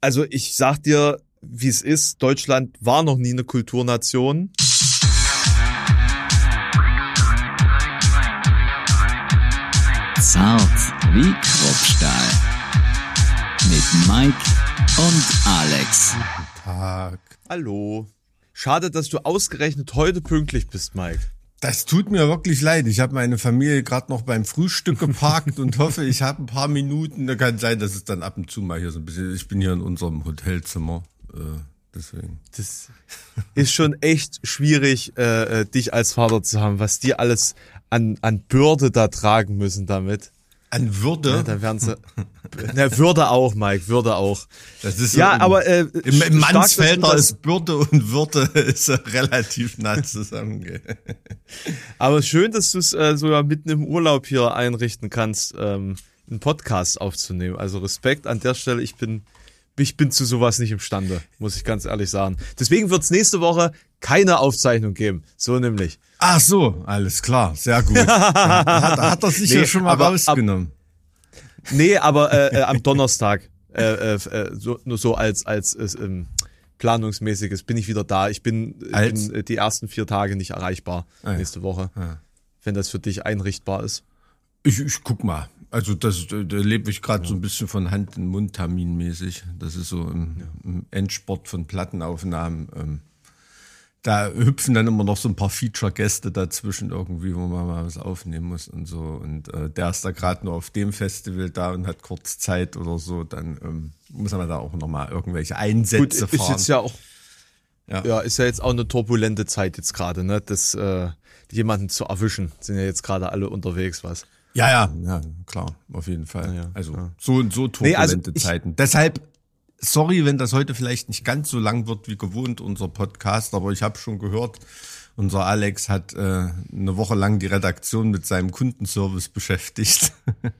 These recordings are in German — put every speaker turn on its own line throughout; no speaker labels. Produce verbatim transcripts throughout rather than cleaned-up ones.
Also ich sag dir, wie es ist, Deutschland war noch nie eine Kulturnation.
Zart wie Kruppstahl. Mit Mike und Alex.
Guten Tag.
Hallo. Schade, dass du ausgerechnet heute pünktlich bist, Mike.
Das tut mir wirklich leid. Ich habe meine Familie gerade noch beim Frühstück geparkt und hoffe, ich habe ein paar Minuten. Da kann sein, dass es dann ab und zu mal hier so ein bisschen... Ich bin hier in unserem Hotelzimmer, äh, deswegen.
Das ist schon echt schwierig, äh, dich als Vater zu haben, was die alles an an Bürde da tragen müssen damit.
An Würde?
Ja, dann werden sie... Na, Würde auch, Mike, Würde auch.
Das ist so
ja,
im,
aber äh,
im, im
stark,
Mannsfelder
das,
ist Bürde und Würde ist relativ nah zusammen.
Aber schön, dass du es äh, sogar mitten im Urlaub hier einrichten kannst, ähm, einen Podcast aufzunehmen. Also Respekt an der Stelle. Ich bin ich bin zu sowas nicht imstande, muss ich ganz ehrlich sagen. Deswegen wird es nächste Woche keine Aufzeichnung geben. So nämlich.
Ach so, alles klar, sehr gut. hat, hat er sich nee, ja schon mal aber, rausgenommen.
Ab, nee, aber äh, äh, am Donnerstag, äh, äh, so, nur so als als äh, ähm, planungsmäßiges, bin ich wieder da. Ich bin, ich bin die ersten vier Tage nicht erreichbar ah, ja. nächste Woche, ja. wenn das für dich einrichtbar ist.
Ich, ich guck mal. Also das, da lebe ich gerade ja. so ein bisschen von Hand in Mund terminmäßig. Das ist so im, ja. im Endsport von Plattenaufnahmen. Ähm, da hüpfen dann immer noch so ein paar Feature-Gäste dazwischen irgendwie, wo man mal was aufnehmen muss und so. Und äh, der ist da gerade nur auf dem Festival da und hat kurz Zeit oder so. Dann ähm, muss man da auch nochmal irgendwelche Einsätze
Gut, ist
fahren.
Jetzt ja auch
ja.
ja, ist ja jetzt auch eine turbulente Zeit jetzt gerade, ne? Das äh, jemanden zu erwischen, sind ja jetzt gerade alle unterwegs, was.
Ja, ja, ja, klar, auf jeden Fall. Ja, also
ja.
so und so turbulente
nee, also ich,
Zeiten. Deshalb, sorry, wenn das heute vielleicht nicht ganz so lang wird wie gewohnt, unser Podcast, aber ich habe schon gehört, unser Alex hat äh, eine Woche lang die Redaktion mit seinem Kundenservice beschäftigt.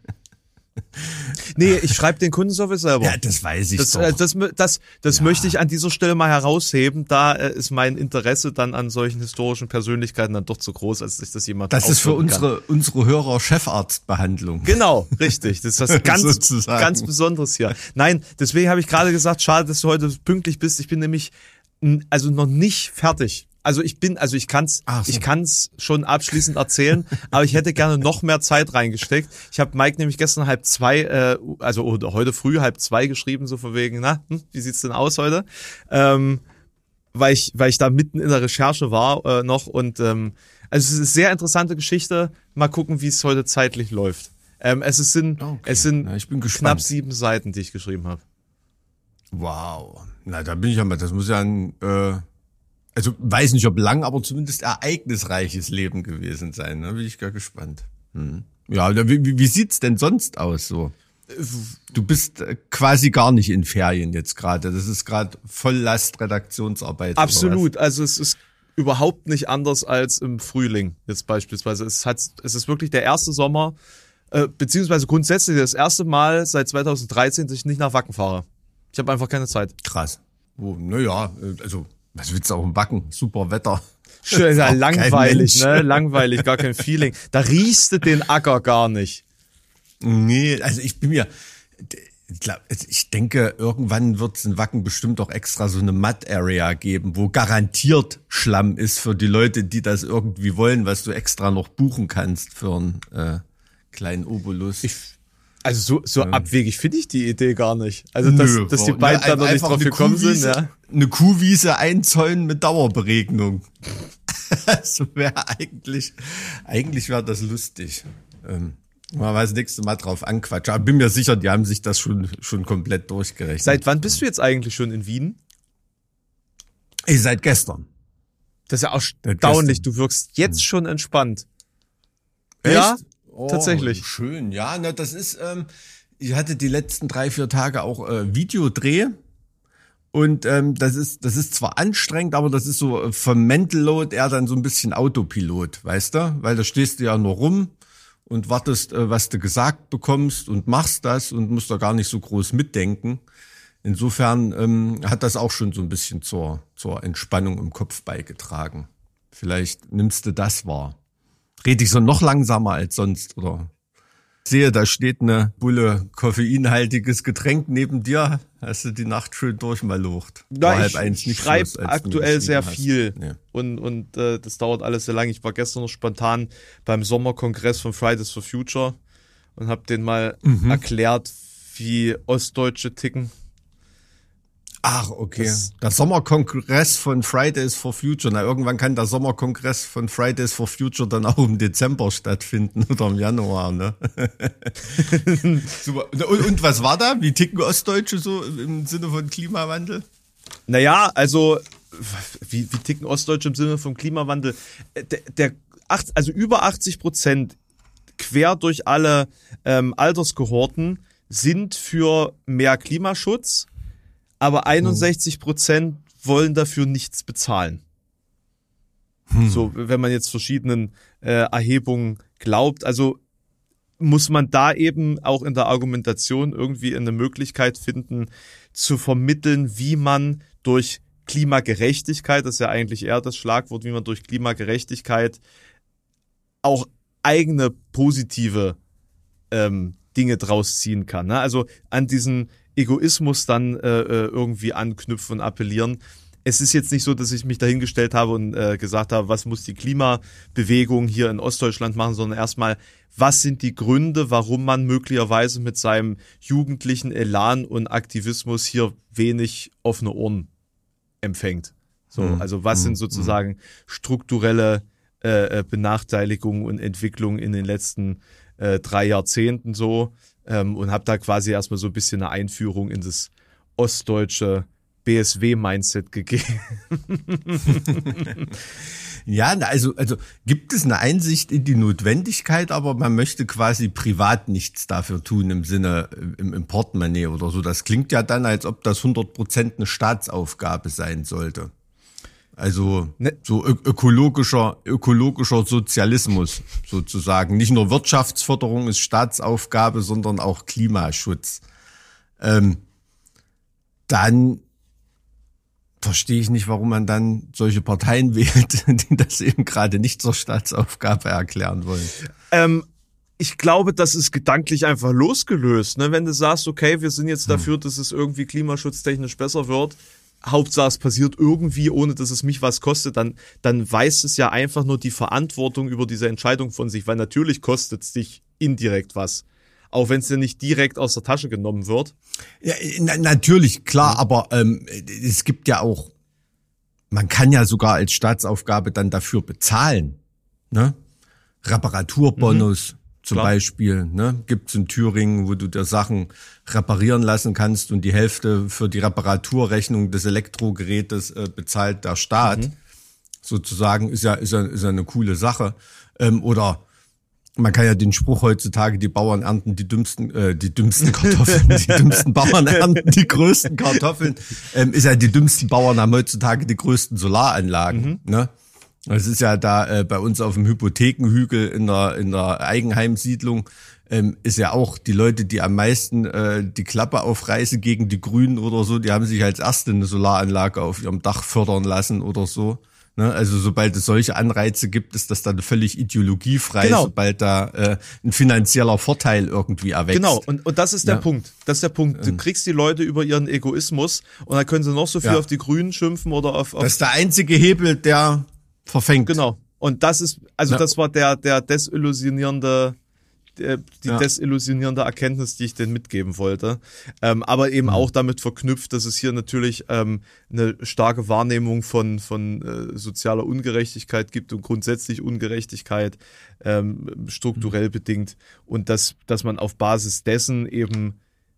Nee, ich schreibe den Kundenservice selber.
Ja, das weiß ich
das,
doch.
Äh, das das, das ja. möchte ich an dieser Stelle mal herausheben. Da äh, ist mein Interesse dann an solchen historischen Persönlichkeiten dann doch zu groß, als sich das jemand
Das ist für unsere
kann.
unsere Hörer Chefarztbehandlung.
Genau, richtig. Das ist was ganz, ganz Besonderes hier. Nein, deswegen habe ich gerade gesagt, schade, dass du heute pünktlich bist. Ich bin nämlich also noch nicht fertig. Also ich bin, also ich kann's, so. ich kann's schon abschließend erzählen, aber ich hätte gerne noch mehr Zeit reingesteckt. Ich habe Mike nämlich gestern halb zwei, äh, also oder heute früh halb zwei geschrieben, so von wegen, na, hm, wie sieht's denn aus heute? Ähm, weil ich, weil ich da mitten in der Recherche war äh, noch und ähm, also es ist eine sehr interessante Geschichte. Mal gucken, wie es heute zeitlich läuft. Ähm, es sind, okay. es sind
Na, ich bin
knapp sieben Seiten, die ich geschrieben habe.
Wow, na da bin ich ja mal. Das muss ja ein äh Also weiß nicht, ob lang, aber zumindest ereignisreiches Leben gewesen sein. Da bin ich gar gespannt. Hm. Ja, wie, wie sieht's denn sonst aus so? Du bist quasi gar nicht in Ferien jetzt gerade. Das ist gerade Volllast Redaktionsarbeit.
Absolut. Also es ist überhaupt nicht anders als im Frühling jetzt beispielsweise. Es hat, es ist wirklich der erste Sommer, äh, beziehungsweise grundsätzlich das erste Mal seit zweitausenddreizehn, dass ich nicht nach Wacken fahre. Ich habe einfach keine Zeit.
Krass. Oh, naja, also was willst du auch im Backen? Super Wetter.
Schön, ja, langweilig, ne? Langweilig, gar kein Feeling. Da riechst du den Acker gar nicht.
Nee, also ich bin mir, ich, glaub, ich denke, irgendwann wird es in Wacken bestimmt auch extra so eine Mud-Area geben, wo garantiert Schlamm ist für die Leute, die das irgendwie wollen, was du extra noch buchen kannst für einen äh, kleinen Obolus.
Ich Also so so ähm. abwegig finde ich die Idee gar nicht. Also dass, Nö, dass die beiden ja, da noch nicht drauf gekommen sind. Ja.
Eine Kuhwiese einzäunen mit Dauerberegnung. Das wäre eigentlich, eigentlich wäre das lustig. Ähm, mal das nächste Mal drauf anquatschen. Aber bin mir sicher, die haben sich das schon schon komplett durchgerechnet.
Seit wann bist du jetzt eigentlich schon in Wien?
Ich seit gestern.
Das ist ja erstaunlich. Du wirkst jetzt schon entspannt.
Echt?
Ja.
Oh,
tatsächlich.
Schön, ja, na, das ist, ähm, ich hatte die letzten drei, vier Tage auch äh, Videodreh und ähm, das ist, das ist zwar anstrengend, aber das ist so äh, vom Mental Load eher dann so ein bisschen Autopilot, weißt du, weil da stehst du ja nur rum und wartest, äh, was du gesagt bekommst und machst das und musst da gar nicht so groß mitdenken. Insofern ähm, hat das auch schon so ein bisschen zur, zur Entspannung im Kopf beigetragen. Vielleicht nimmst du das wahr. Rede ich so noch langsamer als sonst, oder? Ich sehe, da steht eine Bulle koffeinhaltiges Getränk neben dir. Hast du die Nacht schön durchmalocht?
Ja, ich schreibe aktuell sehr
hast.
viel
ja.
und, und äh, das dauert alles sehr lange. Ich war gestern noch spontan beim Sommerkongress von Fridays for Future und habe denen mal mhm. erklärt, wie Ostdeutsche ticken.
Ach, okay. Das, der Sommerkongress von Fridays for Future. Na, irgendwann kann der Sommerkongress von Fridays for Future dann auch im Dezember stattfinden oder im Januar, ne? Super. Und, und was war da? Wie ticken Ostdeutsche so im Sinne von Klimawandel?
Naja, also, wie, wie ticken Ostdeutsche im Sinne von Klimawandel? Der, der acht, also über achtzig Prozent quer durch alle ähm, Alterskohorten sind für mehr Klimaschutz, aber einundsechzig Prozent wollen dafür nichts bezahlen. Hm. So, wenn man jetzt verschiedenen äh, Erhebungen glaubt. Also muss man da eben auch in der Argumentation irgendwie eine Möglichkeit finden, zu vermitteln, wie man durch Klimagerechtigkeit, das ist ja eigentlich eher das Schlagwort, wie man durch Klimagerechtigkeit auch eigene positive ähm, Dinge draus ziehen kann. Ne? Also an diesen Egoismus dann äh, irgendwie anknüpfen und appellieren. Es ist jetzt nicht so, dass ich mich dahingestellt habe und äh, gesagt habe, was muss die Klimabewegung hier in Ostdeutschland machen, sondern erstmal, was sind die Gründe, warum man möglicherweise mit seinem jugendlichen Elan und Aktivismus hier wenig offene Ohren empfängt. So, mhm. Also was sind sozusagen strukturelle äh, Benachteiligungen und Entwicklungen in den letzten äh, drei Jahrzehnten so, ähm, und habe da quasi erstmal so ein bisschen eine Einführung in das ostdeutsche B S W-Mindset gegeben.
Ja, also, also gibt es eine Einsicht in die Notwendigkeit, aber man möchte quasi privat nichts dafür tun im Sinne, im, im Portemonnaie oder so. Das klingt ja dann, als ob das hundert Prozent eine Staatsaufgabe sein sollte. Also ne. so ö- ökologischer, ökologischer Sozialismus sozusagen. Nicht nur Wirtschaftsförderung ist Staatsaufgabe, sondern auch Klimaschutz. Ähm, dann verstehe ich nicht, warum man dann solche Parteien wählt, die das eben gerade nicht zur Staatsaufgabe erklären wollen.
Ähm, ich glaube, das ist gedanklich einfach losgelöst. Ne? Wenn du sagst, okay, wir sind jetzt dafür, hm. dass es irgendwie klimaschutztechnisch besser wird, Hauptsache es passiert irgendwie, ohne dass es mich was kostet, dann, dann weist es ja einfach nur die Verantwortung über diese Entscheidung von sich, weil natürlich kostet es dich indirekt was. Auch wenn es dir nicht direkt aus der Tasche genommen wird.
Ja, na, natürlich, klar, aber ähm, es gibt ja auch, man kann ja sogar als Staatsaufgabe dann dafür bezahlen, ne? Reparaturbonus mhm, zum klar. Beispiel, ne? Gibt's in Thüringen, wo du dir Sachen reparieren lassen kannst und die Hälfte für die Reparaturrechnung des Elektrogerätes äh, bezahlt der Staat. Mhm. Sozusagen ist ja, ist ja, ist ja eine coole Sache. Ähm, oder man kann ja den Spruch heutzutage, die Bauern ernten die dümmsten, äh, die dümmsten Kartoffeln, die dümmsten Bauern ernten die größten Kartoffeln, ähm, ist ja, die dümmsten Bauern haben heutzutage die größten Solaranlagen, mhm. ne? Das ist ja da äh, bei uns auf dem Hypothekenhügel in der in der Eigenheimsiedlung, ähm, ist ja auch die Leute, die am meisten äh, die Klappe aufreißen gegen die Grünen oder so, die haben sich als erste eine Solaranlage auf ihrem Dach fördern lassen oder so. Ne, also sobald es solche Anreize gibt, ist das dann völlig ideologiefrei, genau. sobald da äh, ein finanzieller Vorteil irgendwie erwächst.
Genau, und, und das ist der ja. Punkt. Das ist der Punkt. Du kriegst die Leute über ihren Egoismus und dann können sie noch so viel ja. auf die Grünen schimpfen oder auf, auf...
Das ist der einzige Hebel, der verfängt.
Genau. Und das ist, also ja. das war der, der desillusionierende... die ja. desillusionierende Erkenntnis, die ich denen mitgeben wollte. Ähm, aber eben mhm. auch damit verknüpft, dass es hier natürlich ähm, eine starke Wahrnehmung von von äh, sozialer Ungerechtigkeit gibt und grundsätzlich Ungerechtigkeit ähm, strukturell mhm. bedingt und dass dass man auf Basis dessen eben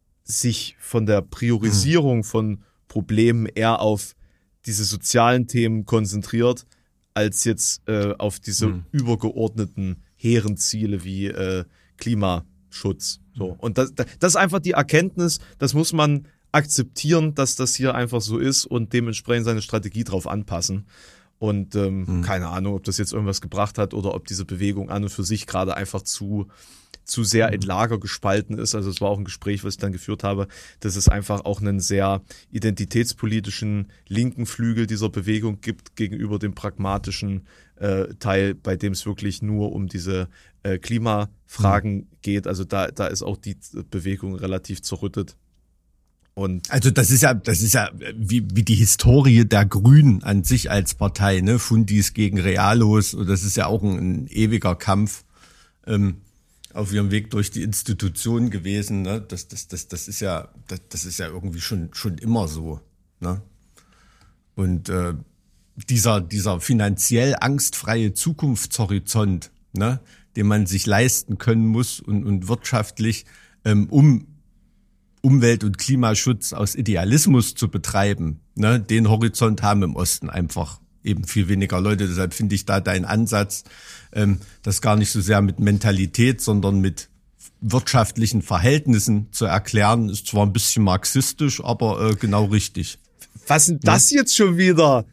sich von der Priorisierung mhm. von Problemen eher auf diese sozialen Themen konzentriert, als jetzt äh, auf diese mhm. übergeordneten hehren Ziele wie äh, Klimaschutz. So. Und das, das ist einfach die Erkenntnis, das muss man akzeptieren, dass das hier einfach so ist und dementsprechend seine Strategie drauf anpassen. Und ähm, mhm. keine Ahnung, ob das jetzt irgendwas gebracht hat oder ob diese Bewegung an und für sich gerade einfach zu zu sehr in Lager gespalten ist. Also es war auch ein Gespräch, was ich dann geführt habe, dass es einfach auch einen sehr identitätspolitischen linken Flügel dieser Bewegung gibt gegenüber dem pragmatischen äh, Teil, bei dem es wirklich nur um diese äh, Klimafragen mhm. geht. Also da, da ist auch die Bewegung relativ zerrüttet. Und
also das ist ja, das ist ja wie, wie die Historie der Grünen an sich als Partei, ne? Fundis gegen Realos, und das ist ja auch ein, ein ewiger Kampf ähm, auf ihrem Weg durch die Institutionen gewesen, ne? Das, das, das, das ist ja, das, das ist ja irgendwie schon, schon immer so, ne? Und äh, dieser, dieser finanziell angstfreie Zukunftshorizont, ne, den man sich leisten können muss und, und wirtschaftlich, ähm, um Umwelt- und Klimaschutz aus Idealismus zu betreiben, ne, den Horizont haben im Osten einfach eben viel weniger Leute. Deshalb finde ich da deinen Ansatz, ähm, das gar nicht so sehr mit Mentalität, sondern mit wirtschaftlichen Verhältnissen zu erklären, ist zwar ein bisschen marxistisch, aber äh, genau richtig.
Was ist denn das ja? jetzt schon wieder?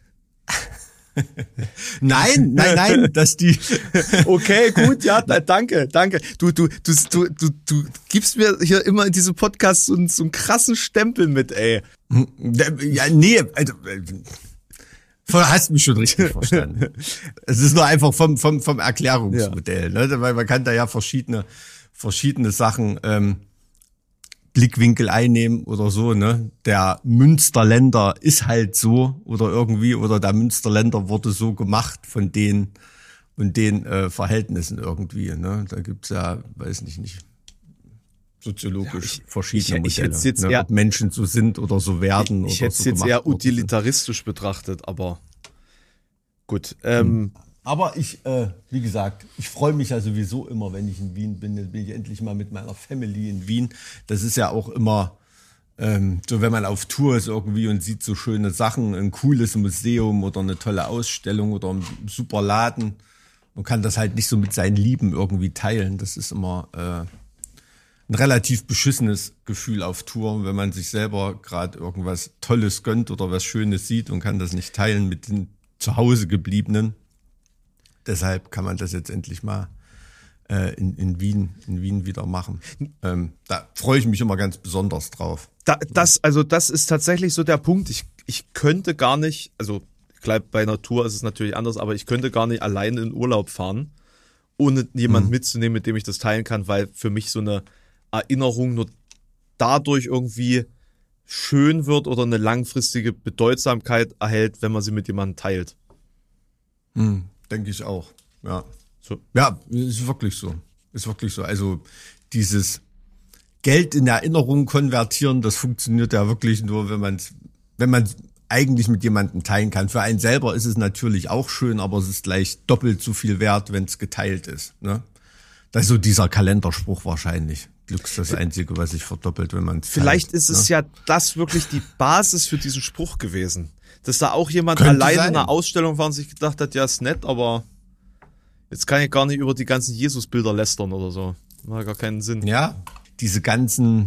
Nein, nein, nein, dass die.
Okay, gut, ja, danke, danke. Du, du, du, du, du, du gibst mir hier immer in diesem Podcast so, so einen krassen Stempel mit, ey.
Ja, nee, also, hast mich schon richtig verstanden. Es ist nur einfach vom, vom, vom Erklärungsmodell, ja. Ne? Weil man kann da ja verschiedene, verschiedene Sachen, ähm, Blickwinkel einnehmen oder so, ne? Der Münsterländer ist halt so oder irgendwie, oder der Münsterländer wurde so gemacht von den und den äh, Verhältnissen irgendwie, ne? Da gibt's ja, weiß nicht, nicht soziologisch ja, ich, verschiedene ich, ich Modelle, jetzt ne? Eher, ob Menschen so sind oder so werden.
Ich, ich
oder
hätte es
so
jetzt eher utilitaristisch sind. betrachtet, aber gut. Ähm, hm.
Aber ich, äh, wie gesagt, ich freue mich ja sowieso immer, wenn ich in Wien bin. Dann bin ich endlich mal mit meiner Family in Wien. Das ist ja auch immer ähm, so, wenn man auf Tour ist irgendwie und sieht so schöne Sachen, ein cooles Museum oder eine tolle Ausstellung oder ein super Laden und kann das halt nicht so mit seinen Lieben irgendwie teilen. Das ist immer äh, ein relativ beschissenes Gefühl auf Tour, wenn man sich selber gerade irgendwas Tolles gönnt oder was Schönes sieht und kann das nicht teilen mit den zu Hause gebliebenen. Deshalb kann man das jetzt endlich mal äh, in, in Wien, in Wien wieder machen. Ähm, da freue ich mich immer ganz besonders drauf.
Da, das, also das ist tatsächlich so der Punkt. Ich, ich könnte gar nicht, also klar, bei einer Tour ist es natürlich anders, aber ich könnte gar nicht allein in Urlaub fahren, ohne jemanden mhm. mitzunehmen, mit dem ich das teilen kann, weil für mich so eine Erinnerung nur dadurch irgendwie schön wird oder eine langfristige Bedeutsamkeit erhält, wenn man sie mit jemandem teilt.
Mhm. Denke ich auch, ja. So. Ja, ist wirklich so. Ist wirklich so. Also dieses Geld in Erinnerung konvertieren, das funktioniert ja wirklich nur, wenn man es, wenn man eigentlich mit jemandem teilen kann. Für einen selber ist es natürlich auch schön, aber es ist gleich doppelt so viel wert, wenn es geteilt ist. Ne? Das ist so dieser Kalenderspruch wahrscheinlich. Glück ist das Einzige, was sich verdoppelt, wenn man es
Vielleicht
teilt,
ist es
ne?
ja das wirklich die Basis für diesen Spruch gewesen. Dass da auch jemand
Könnte
alleine
sein.
in einer Ausstellung war und sich gedacht hat, ja, ist nett, aber jetzt kann ich gar nicht über die ganzen Jesusbilder lästern oder so. Das hat gar keinen Sinn.
Ja, diese ganzen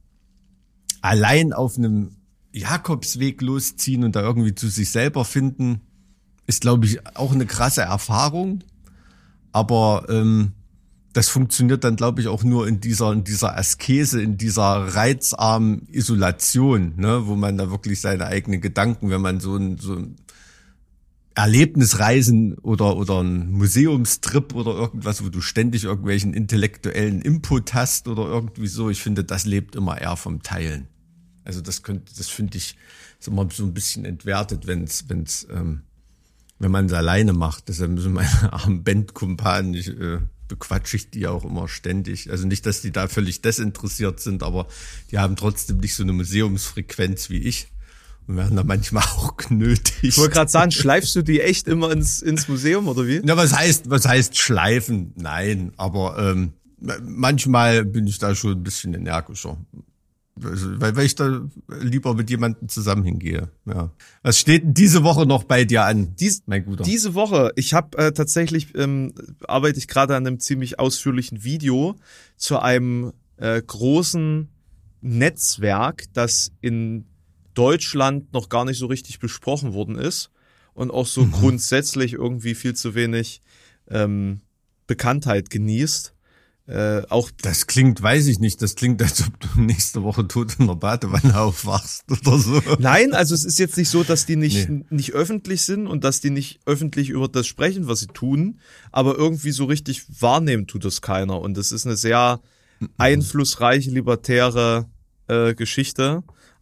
allein auf einem Jakobsweg losziehen und da irgendwie zu sich selber finden, ist, glaube ich, auch eine krasse Erfahrung. Aber ähm, das funktioniert dann, glaube ich, auch nur in dieser in dieser Askese, in dieser reizarmen Isolation, ne, wo man da wirklich seine eigenen Gedanken, wenn man so ein, so ein Erlebnisreisen oder oder ein Museumstrip oder irgendwas, wo du ständig irgendwelchen intellektuellen Input hast oder irgendwie so, ich finde, das lebt immer eher vom Teilen. Also das könnte, das finde ich, ist immer so ein bisschen entwertet, wenn's wenn's ähm, wenn man es alleine macht. Deshalb müssen meine armen Bandkumpanen nicht äh, bequatsche ich die auch immer ständig. Also nicht, dass die da völlig desinteressiert sind, aber die haben trotzdem nicht so eine Museumsfrequenz wie ich und werden da manchmal auch genötigt.
Ich wollte gerade sagen, schleifst du die echt immer ins ins Museum oder wie?
Ja, was heißt, was heißt schleifen? Nein, aber ähm, manchmal bin ich da schon ein bisschen energischer. Also, weil, weil ich da lieber mit jemandem zusammen hingehe. Ja. Was steht denn diese Woche noch bei dir an,
Dies,
mein Guter?
Diese Woche, ich habe äh, tatsächlich, ähm, arbeite ich gerade an einem ziemlich ausführlichen Video zu einem äh, großen Netzwerk, das in Deutschland noch gar nicht so richtig besprochen worden ist und auch so mhm. grundsätzlich irgendwie viel zu wenig ähm, Bekanntheit genießt. Äh, auch
das klingt, weiß ich nicht, das klingt, als ob du nächste Woche tot in der Badewanne aufwachst oder so.
Nein, also es ist jetzt nicht so, dass die nicht
Nee.
nicht öffentlich sind und dass die nicht öffentlich über das sprechen, was sie tun, aber irgendwie so richtig wahrnehmen tut das keiner und es ist eine sehr einflussreiche, libertäre äh, Geschichte,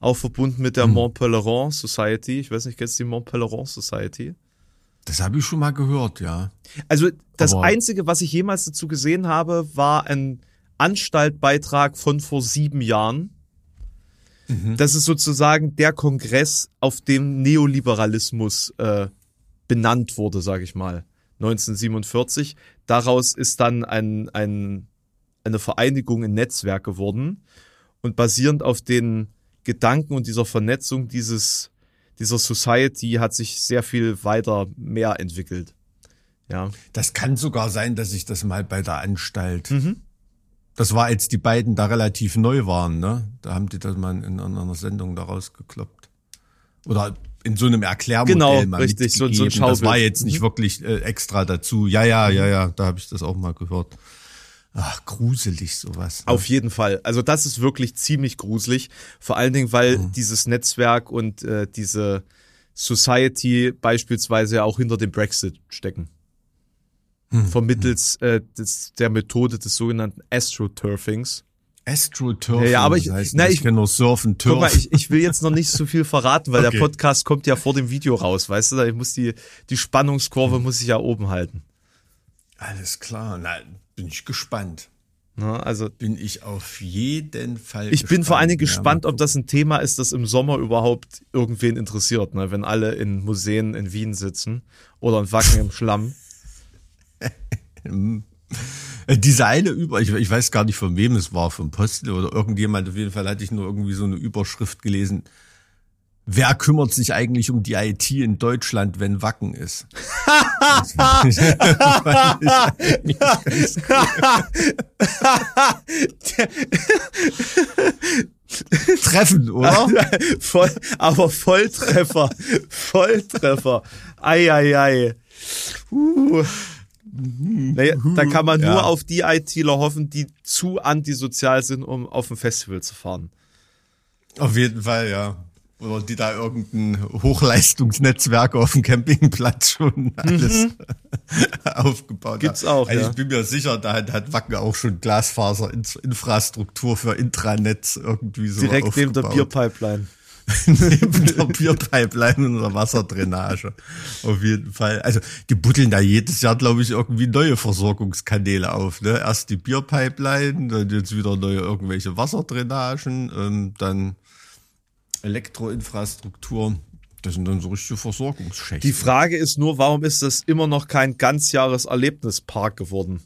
auch verbunden mit der hm. Mont Pelerin Society. Ich weiß nicht, kennst du die Mont Pelerin Society?
Das habe ich schon mal gehört, ja.
Also das Aber Einzige, was ich jemals dazu gesehen habe, war ein Anstaltbeitrag von vor sieben Jahren. Mhm. Das ist sozusagen der Kongress, auf dem Neoliberalismus äh, benannt wurde, sage ich mal, neunzehnhundertsiebenundvierzig. Daraus ist dann ein, ein, eine Vereinigung, ein Netzwerk geworden. Und basierend auf den Gedanken und dieser Vernetzung dieses dieser Society hat sich sehr viel weiter mehr entwickelt. Ja.
Das kann sogar sein, dass ich das mal bei der Anstalt,
mhm.
das war, als die beiden da relativ neu waren, ne? Da haben die das mal in einer Sendung da rausgekloppt. Oder in so einem Erklärmodell
genau,
mal
richtig, so, so ein
Schaubild. Das war jetzt nicht mhm. wirklich äh, extra dazu. Ja, ja, ja, ja, da habe ich das auch mal gehört. Ach, gruselig sowas. Ne?
Auf jeden Fall. Also das ist wirklich ziemlich gruselig. Vor allen Dingen, weil mhm. dieses Netzwerk und äh, diese Society beispielsweise auch hinter dem Brexit stecken. Mhm. Vermittels äh, des, der Methode des sogenannten Astroturfings.
Astroturfing,
ja, ja, aber ich,
das heißt,
na,
ich,
ich
kenne nur Surfen, Turf.
Guck mal, ich, ich will jetzt noch nicht so viel verraten, weil okay. der Podcast kommt ja vor dem Video raus, weißt du? Ich muss die, die Spannungskurve mhm. muss ich ja oben halten.
Alles klar, na, bin ich gespannt.
Na, also
bin ich auf jeden Fall
Ich
gespannt.
bin vor allen Dingen gespannt, ja, ob das ein Thema ist, das im Sommer überhaupt irgendwen interessiert, ne? Wenn alle in Museen in Wien sitzen oder in Wacken im Schlamm.
Diese eine über, ich, ich weiß gar nicht, von wem es war, vom Postel oder irgendjemand, auf jeden Fall hatte ich nur irgendwie so eine Überschrift gelesen. Wer kümmert sich eigentlich um die I T in Deutschland, wenn Wacken ist? Das fand ich, fand ich ganz cool. Treffen, oder?
Voll, aber Volltreffer. Volltreffer. Ei, ei, ei. Uh. Naja, da kann man ja. nur auf die ITler hoffen, die zu antisozial sind, um auf ein Festival zu fahren.
Auf jeden Fall, ja. Oder die da irgendein Hochleistungsnetzwerk auf dem Campingplatz schon alles mhm. aufgebaut
Gibt's
haben.
auch,
also
ja.
Ich bin mir sicher, da hat, hat Wacken auch schon Glasfaserinfrastruktur für Intranetz irgendwie so
direkt
aufgebaut.
neben der Bierpipeline.
Neben der Bierpipeline und der Wasserdrainage. Auf jeden Fall. Also die buddeln da jedes Jahr, glaube ich, irgendwie neue Versorgungskanäle auf. Ne? Erst die Bierpipeline, dann jetzt wieder neue irgendwelche Wasserdrainagen, ähm, dann Elektroinfrastruktur. Das sind dann so richtige Versorgungsschächte.
Die Frage ist nur, warum ist das immer noch kein Ganzjahres-Erlebnispark geworden?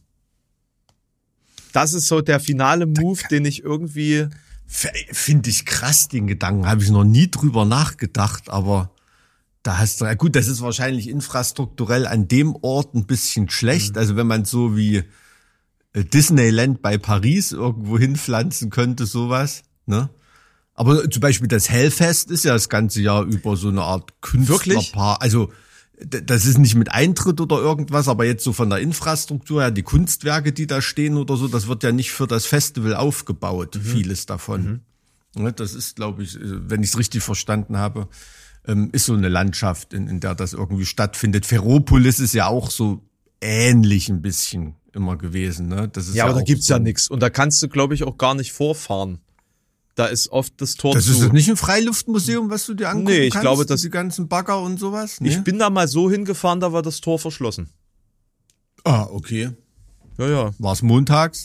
Das ist so der finale Move, den ich irgendwie...
Finde ich krass, den Gedanken. Habe ich noch nie drüber nachgedacht, aber da hast du... Ja gut, das ist wahrscheinlich infrastrukturell an dem Ort ein bisschen schlecht. Mhm. Also wenn man so wie Disneyland bei Paris irgendwo hinpflanzen könnte, sowas, ne? Aber zum Beispiel das Hellfest ist ja das ganze Jahr über so eine Art Künstlerpaar. Also das ist nicht mit Eintritt oder irgendwas, aber jetzt so von der Infrastruktur her, die Kunstwerke, die da stehen oder so, das wird ja nicht für das Festival aufgebaut, mhm. vieles davon. Mhm. Das ist, glaube ich, wenn ich es richtig verstanden habe, ist so eine Landschaft, in, in der das irgendwie stattfindet. Ferropolis ist ja auch so ähnlich ein bisschen immer gewesen. Ne? Das ist
ja,
ja,
aber da gibt's
so
ja nichts. Und da kannst du, glaube ich, auch gar nicht vorfahren. Da ist oft das Tor
das
zu.
Das ist nicht ein Freiluftmuseum, was du dir angucken
nee, ich
kannst?
Glaube, dass
die ganzen Bagger und sowas? Nee?
Ich bin da mal so hingefahren, da war das Tor verschlossen.
Ah, okay.
Ja, ja.
War es montags?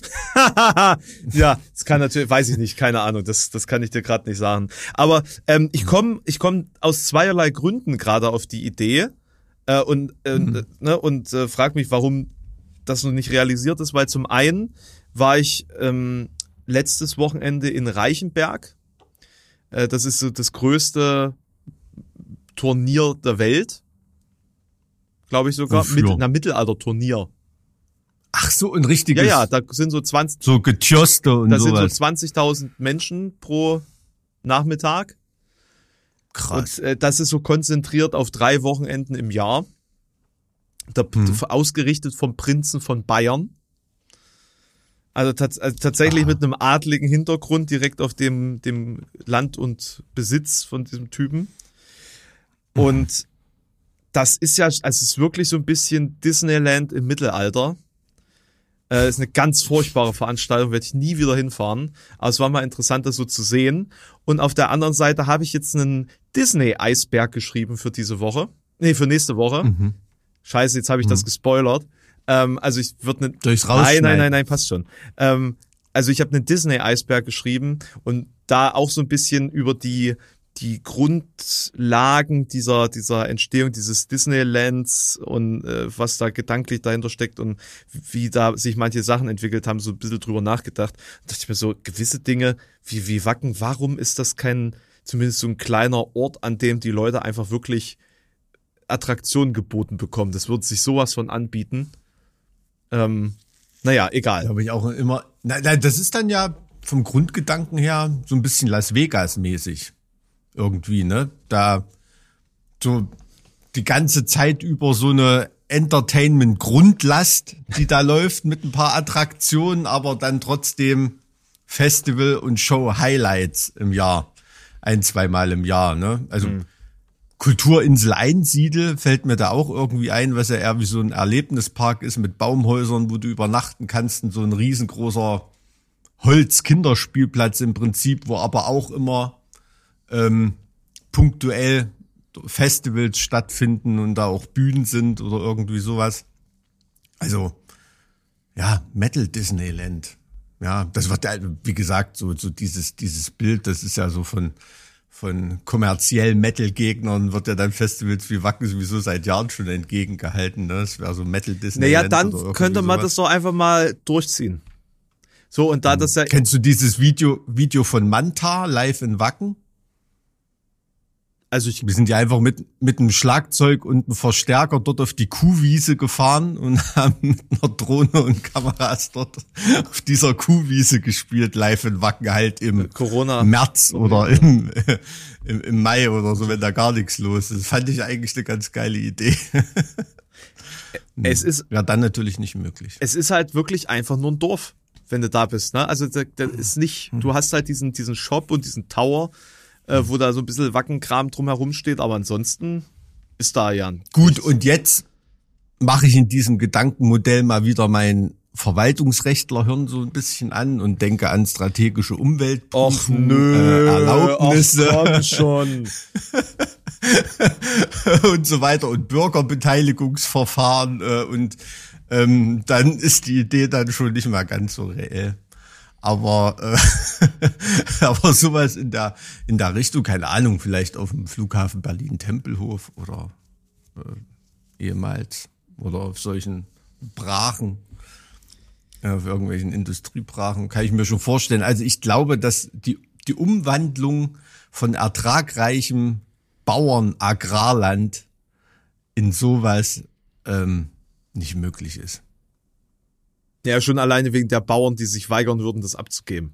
Ja, das kann natürlich, weiß ich nicht, keine Ahnung, das das kann ich dir gerade nicht sagen. Aber ähm, ich komme ich komm aus zweierlei Gründen gerade auf die Idee äh, und äh, mhm. ne, und äh, frag mich, warum das noch nicht realisiert ist, weil zum einen war ich ähm, letztes Wochenende in Reichenberg. Äh, das ist so das größte Turnier der Welt. Glaube ich sogar. Mit, na, Mittelalter-Turnier.
Ach so, ein richtiges.
Ja, ja, da sind so zwanzig.
So Getjoste und
da
sowas.
Da sind so zwanzigtausend Menschen pro Nachmittag.
Krass.
Und äh, das ist so konzentriert auf drei Wochenenden im Jahr. Da, hm. Ausgerichtet vom Prinzen von Bayern. Also, tats- also tatsächlich ah. mit einem adligen Hintergrund direkt auf dem, dem Land und Besitz von diesem Typen. Und mhm. das ist ja, also es ist wirklich so ein bisschen Disneyland im Mittelalter. Äh, ist eine ganz furchtbare Veranstaltung, werde ich nie wieder hinfahren. Aber es war mal interessant, das so zu sehen. Und auf der anderen Seite habe ich jetzt einen Disney-Eisberg geschrieben für diese Woche. Nee, für nächste Woche. Mhm. Scheiße, jetzt habe ich mhm. das gespoilert. Ähm, also ich würde ne
Durchs
Nein, nein, nein, nein, passt schon. Ähm, also ich habe einen Disney-Eisberg geschrieben und da auch so ein bisschen über die die Grundlagen dieser dieser Entstehung dieses Disneylands und äh, was da gedanklich dahinter steckt und wie da sich manche Sachen entwickelt haben, so ein bisschen drüber nachgedacht. Da dachte ich mir so, gewisse Dinge wie wie Wacken, warum ist das kein, zumindest so ein kleiner Ort, an dem die Leute einfach wirklich Attraktionen geboten bekommen? Das würde sich sowas von anbieten. Ähm, naja, egal.
Habe ich auch immer, nein, nein, das ist dann ja vom Grundgedanken her so ein bisschen Las Vegas-mäßig. Irgendwie, ne? Da so die ganze Zeit über so eine Entertainment-Grundlast, die da läuft mit ein paar Attraktionen, aber dann trotzdem Festival- und Show-Highlights im Jahr. Ein, zweimal im Jahr, ne? Also mhm. Kulturinsel Einsiedel fällt mir da auch irgendwie ein, was ja eher wie so ein Erlebnispark ist mit Baumhäusern, wo du übernachten kannst, und so ein riesengroßer Holz-Kinderspielplatz im Prinzip, wo aber auch immer Ähm, punktuell Festivals stattfinden und da auch Bühnen sind oder irgendwie sowas. Also, ja, Metal Disneyland. Ja, das wird ja, wie gesagt, so, so dieses, dieses Bild, das ist ja so von, von kommerziellen Metal-Gegnern wird ja dann Festivals wie Wacken sowieso seit Jahren schon entgegengehalten, ne? Das wäre so Metal Disneyland.
Naja, dann könnte man sowas. Das doch einfach mal durchziehen. So, und da das ja.
Kennst du dieses Video, Video von Manta live in Wacken? Also ich, wir sind ja einfach mit mit einem Schlagzeug und einem Verstärker dort auf die Kuhwiese gefahren und haben mit einer Drohne und Kameras dort auf dieser Kuhwiese gespielt, live in Wacken, halt im
Corona.
März oder im, im, im Mai oder so, wenn da gar nichts los ist. Das fand ich eigentlich eine ganz geile Idee.
Es ist
ja dann natürlich nicht möglich.
Es ist halt wirklich einfach nur ein Dorf, wenn du da bist, ne? Also das, das ist nicht, du hast halt diesen diesen Shop und diesen Tower, Äh, wo da so ein bisschen Wackenkram drumherum steht, aber ansonsten ist da ja.
Gut, und jetzt mache ich in diesem Gedankenmodell mal wieder mein Verwaltungsrechtlerhirn so ein bisschen an und denke an strategische Umweltprüfung, äh, Erlaubnisse
ach, komm schon.
und so weiter und Bürgerbeteiligungsverfahren äh, und ähm, dann ist die Idee dann schon nicht mal ganz so reell. Aber äh, aber sowas in der in der Richtung, keine Ahnung, vielleicht auf dem Flughafen Berlin-Tempelhof oder äh, ehemals oder auf solchen Brachen, äh, auf irgendwelchen Industriebrachen, kann ich mir schon vorstellen. Also ich glaube, dass die die Umwandlung von ertragreichem Bauern-Agrarland in sowas ähm, nicht möglich ist.
Ja, schon alleine wegen der Bauern, die sich weigern würden, das abzugeben.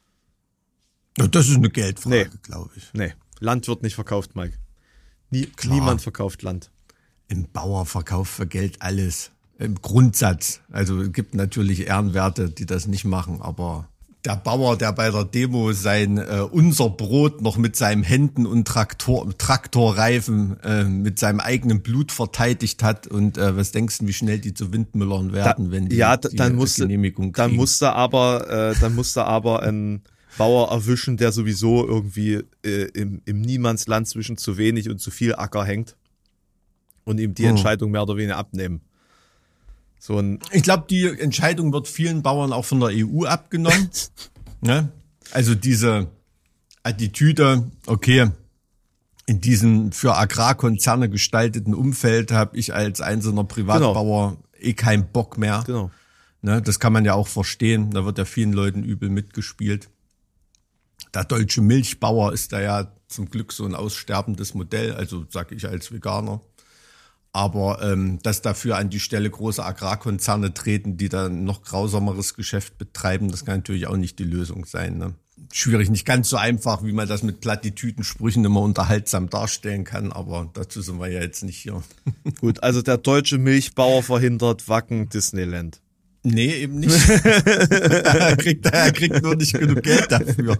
Ja, das ist eine Geldfrage,
nee.
glaube ich.
Nee, Land wird nicht verkauft, Mike. Nie, niemand verkauft Land.
Ein Bauer verkauft für Geld alles. Im Grundsatz. Also es gibt natürlich Ehrenwerte, die das nicht machen, aber der Bauer, der bei der Demo sein äh, unser Brot noch mit seinen Händen und Traktor, Traktorreifen äh, mit seinem eigenen Blut verteidigt hat und äh, was denkst du, wie schnell die zu Windmüllern werden,
da,
wenn die,
ja,
die
dann musste,
Genehmigung kriegen?
Dann musste aber, äh, dann musste aber ein Bauer erwischen, der sowieso irgendwie äh, im, im Niemandsland zwischen zu wenig und zu viel Acker hängt und ihm die hm. Entscheidung mehr oder weniger abnehmen. So ein
ich glaube, die Entscheidung wird vielen Bauern auch von der E U abgenommen. Ne? Also diese Attitüde, okay, in diesem für Agrarkonzerne gestalteten Umfeld habe ich als einzelner Privatbauer genau. eh keinen Bock mehr.
Genau.
Ne? Das kann man ja auch verstehen. Da wird ja vielen Leuten übel mitgespielt. Der deutsche Milchbauer ist da ja zum Glück so ein aussterbendes Modell, also sage ich als Veganer. Aber ähm, dass dafür an die Stelle große Agrarkonzerne treten, die dann noch grausameres Geschäft betreiben, das kann natürlich auch nicht die Lösung sein. Ne? Schwierig, nicht ganz so einfach, wie man das mit Plattitüdensprüchen immer unterhaltsam darstellen kann, aber dazu sind wir ja jetzt nicht hier.
Gut, also der deutsche Milchbauer verhindert Wacken Disneyland.
Nee, eben nicht. er, kriegt, er kriegt nur nicht genug Geld dafür.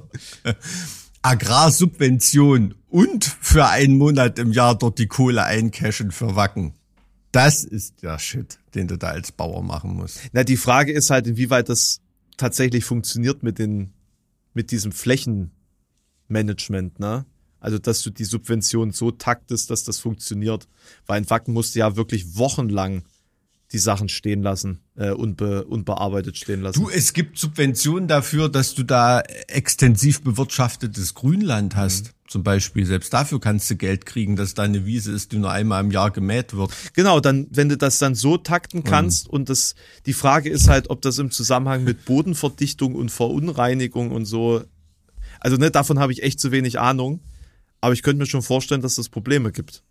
Agrarsubvention und für einen Monat im Jahr dort die Kohle eincashen für Wacken. das ist der Shit, den du da als Bauer machen musst.
Na, die Frage ist halt, inwieweit das tatsächlich funktioniert mit den, mit diesem Flächenmanagement, ne? Also, dass du die Subvention so taktest, dass das funktioniert. Weil in Wacken musst du ja wirklich wochenlang die Sachen stehen lassen, äh, unbe, unbearbeitet stehen lassen.
Du, es gibt Subventionen dafür, dass du da extensiv bewirtschaftetes Grünland hast. Mhm. Zum Beispiel, selbst dafür kannst du Geld kriegen, dass da eine Wiese ist, die nur einmal im Jahr gemäht wird.
Genau, dann, wenn du das dann so takten kannst, mhm. und das, die Frage ist halt, ob das im Zusammenhang mit Bodenverdichtung und Verunreinigung und so, also ne, davon habe ich echt zu wenig Ahnung, aber ich könnte mir schon vorstellen, dass das Probleme gibt.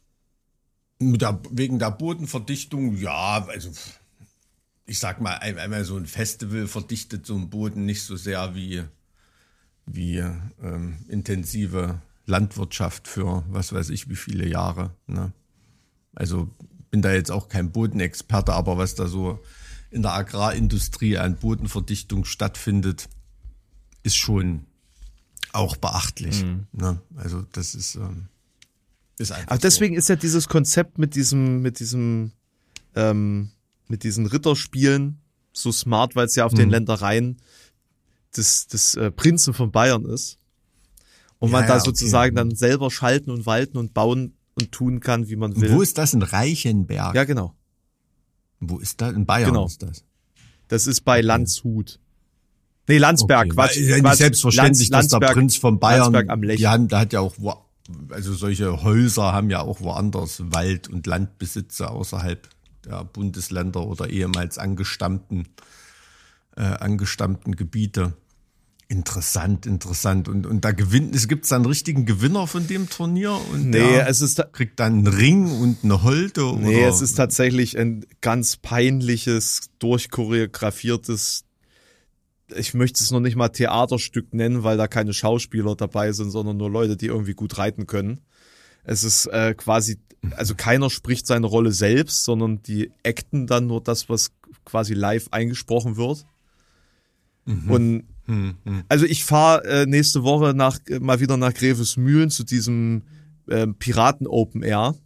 Mit der, wegen der Bodenverdichtung, ja, also ich sag mal, einmal so ein Festival verdichtet so einen Boden nicht so sehr wie wie ähm, intensive Landwirtschaft für was weiß ich wie viele Jahre. Ne? Also bin da jetzt auch kein Bodenexperte, aber was da so in der Agrarindustrie an Bodenverdichtung stattfindet, ist schon auch beachtlich. Mhm. Ne? Also das ist, ähm, ist einfach.
Aber deswegen so. Ist ja dieses Konzept mit diesem, mit diesem, ähm, mit diesen Ritterspielen so smart, weil es ja auf mhm. den Ländereien des, des äh, Prinzen von Bayern ist. Und ja, man da ja, sozusagen okay. dann selber schalten und walten und bauen und tun kann, wie man will.
Wo ist das? In Reichenberg?
Ja, genau.
Wo ist das? In Bayern
genau.
ist das?
Das ist bei okay. Landshut. Nee, Landsberg.
Okay.
Quatsch,
ja, nicht selbstverständlich, Lands, dass der Prinz von Bayern,
am
die haben, da hat ja auch, also solche Häuser haben ja auch woanders Wald- und Landbesitze außerhalb der Bundesländer oder ehemals angestammten, äh, angestammten Gebiete. Interessant, interessant. Und, und da gewinnt, es gibt dann einen richtigen Gewinner von dem Turnier und
nee,
der
es ist
kriegt dann einen Ring und eine Holte. Oder?
Nee, es ist tatsächlich ein ganz peinliches, durchchoreografiertes, ich möchte es noch nicht mal Theaterstück nennen, weil da keine Schauspieler dabei sind, sondern nur Leute, die irgendwie gut reiten können. Es ist äh, quasi, also keiner spricht seine Rolle selbst, sondern die acten dann nur das, was quasi live eingesprochen wird. Mhm. Und mhm. also ich fahre äh, nächste Woche nach äh, mal wieder nach Grevesmühlen zu diesem äh, Piraten Open Air.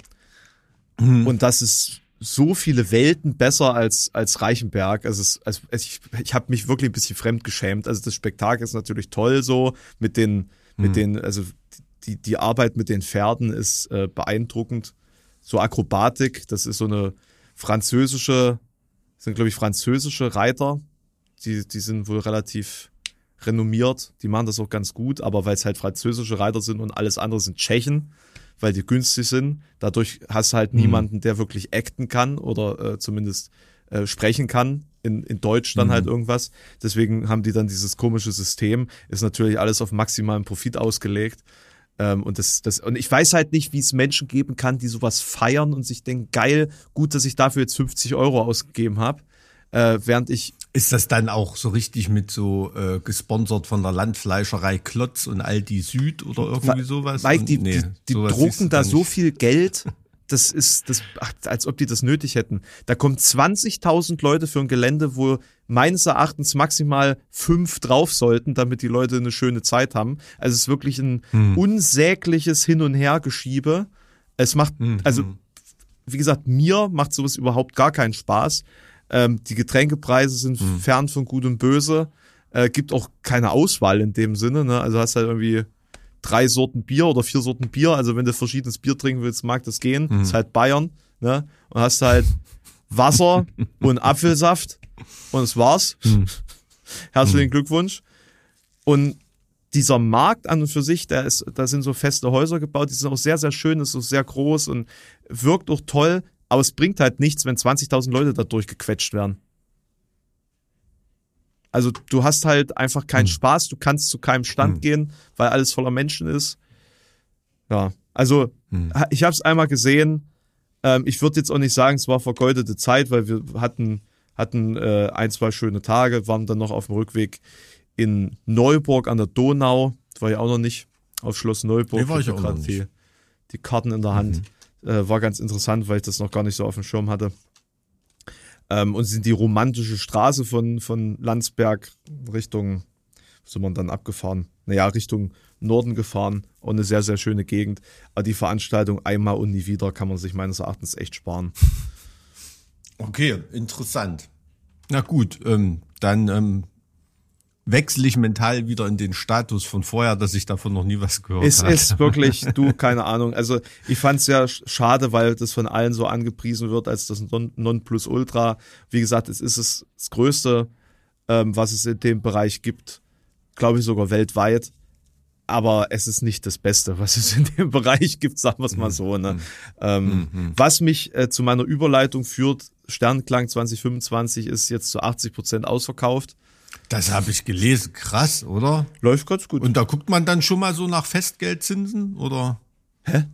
Mhm. Und das ist so viele Welten besser als als Reichenberg. Also, es, also ich, ich habe mich wirklich ein bisschen fremd geschämt. Also das Spektakel ist natürlich toll so mit den mit mhm. den also die die Arbeit mit den Pferden ist äh, beeindruckend. So Akrobatik, das ist so eine französische, sind glaube ich französische Reiter. Die, die sind wohl relativ renommiert, die machen das auch ganz gut, aber weil es halt französische Reiter sind und alles andere sind Tschechen, weil die günstig sind, dadurch hast du halt mhm. niemanden, der wirklich acten kann oder äh, zumindest äh, sprechen kann, in, in Deutsch dann mhm. halt irgendwas. Deswegen haben die dann dieses komische System, ist natürlich alles auf maximalen Profit ausgelegt. Ähm, und das, das, und ich weiß halt nicht, wie es Menschen geben kann, die sowas feiern und sich denken, geil, gut, dass ich dafür jetzt fünfzig Euro ausgegeben habe. Äh, während ich
Ist das dann auch so richtig mit so äh, gesponsert von der Landfleischerei Klotz und Aldi Süd oder irgendwie sowas?
Mike, die, nee, die, die drucken da so viel Geld, das ist, das, ach, als ob die das nötig hätten. Da kommen zwanzigtausend Leute für ein Gelände, wo meines Erachtens maximal fünf drauf sollten, damit die Leute eine schöne Zeit haben. Also es ist wirklich ein hm. unsägliches Hin- und Hergeschiebe. Es macht, hm. also wie gesagt, mir macht sowas überhaupt gar keinen Spaß. Ähm, die Getränkepreise sind mhm. fern von Gut und Böse. Äh, gibt auch keine Auswahl in dem Sinne. Ne? Also hast halt irgendwie drei Sorten Bier oder vier Sorten Bier. Also wenn du verschiedenes Bier trinken willst, mag das gehen. Mhm. Ist halt Bayern. Ne? Und hast halt Wasser und Apfelsaft. Und das war's. Mhm. Herzlichen mhm. Glückwunsch. Und dieser Markt an und für sich, der ist, da sind so feste Häuser gebaut. Die sind auch sehr, sehr schön. Ist auch sehr groß und wirkt auch toll. Aber es bringt halt nichts, wenn zwanzigtausend Leute da durchgequetscht werden. Also du hast halt einfach keinen hm. Spaß, du kannst zu keinem Stand hm. gehen, weil alles voller Menschen ist. Ja, also hm. ich habe es einmal gesehen. Ähm, ich würde jetzt auch nicht sagen, es war vergeudete Zeit, weil wir hatten, hatten äh, ein, zwei schöne Tage, waren dann noch auf dem Rückweg in Neuburg an der Donau. Das war ja auch noch nicht auf Schloss Neuburg.
Nee, war ich auch noch nicht.
Die, die Karten in der Hand. Mhm. Äh, war ganz interessant, weil ich das noch gar nicht so auf dem Schirm hatte. Ähm, und sind die romantische Straße von, von Landsberg Richtung, wo sind wir dann abgefahren? Naja, Richtung Norden gefahren und eine sehr, sehr schöne Gegend. Aber die Veranstaltung einmal und nie wieder kann man sich meines Erachtens echt sparen.
Okay, interessant. Na gut, ähm, dann ähm, wechsle ich mental wieder in den Status von vorher, dass ich davon noch nie was gehört habe.
Es ist wirklich, du, keine Ahnung. Also ich fand es ja schade, weil das von allen so angepriesen wird als das Non- Nonplusultra. Wie gesagt, es ist es das Größte, ähm, was es in dem Bereich gibt. Glaube ich sogar weltweit. Aber es ist nicht das Beste, was es in dem Bereich gibt, sagen wir es mal so. Ne? Mhm. Ähm, mhm. Was mich äh, zu meiner Überleitung führt, Sternklang zwanzig fünfundzwanzig ist jetzt zu achtzig Prozent ausverkauft.
Das habe ich gelesen. Krass, oder?
Läuft ganz gut.
Und da guckt man dann schon mal so nach Festgeldzinsen, oder?
Hä?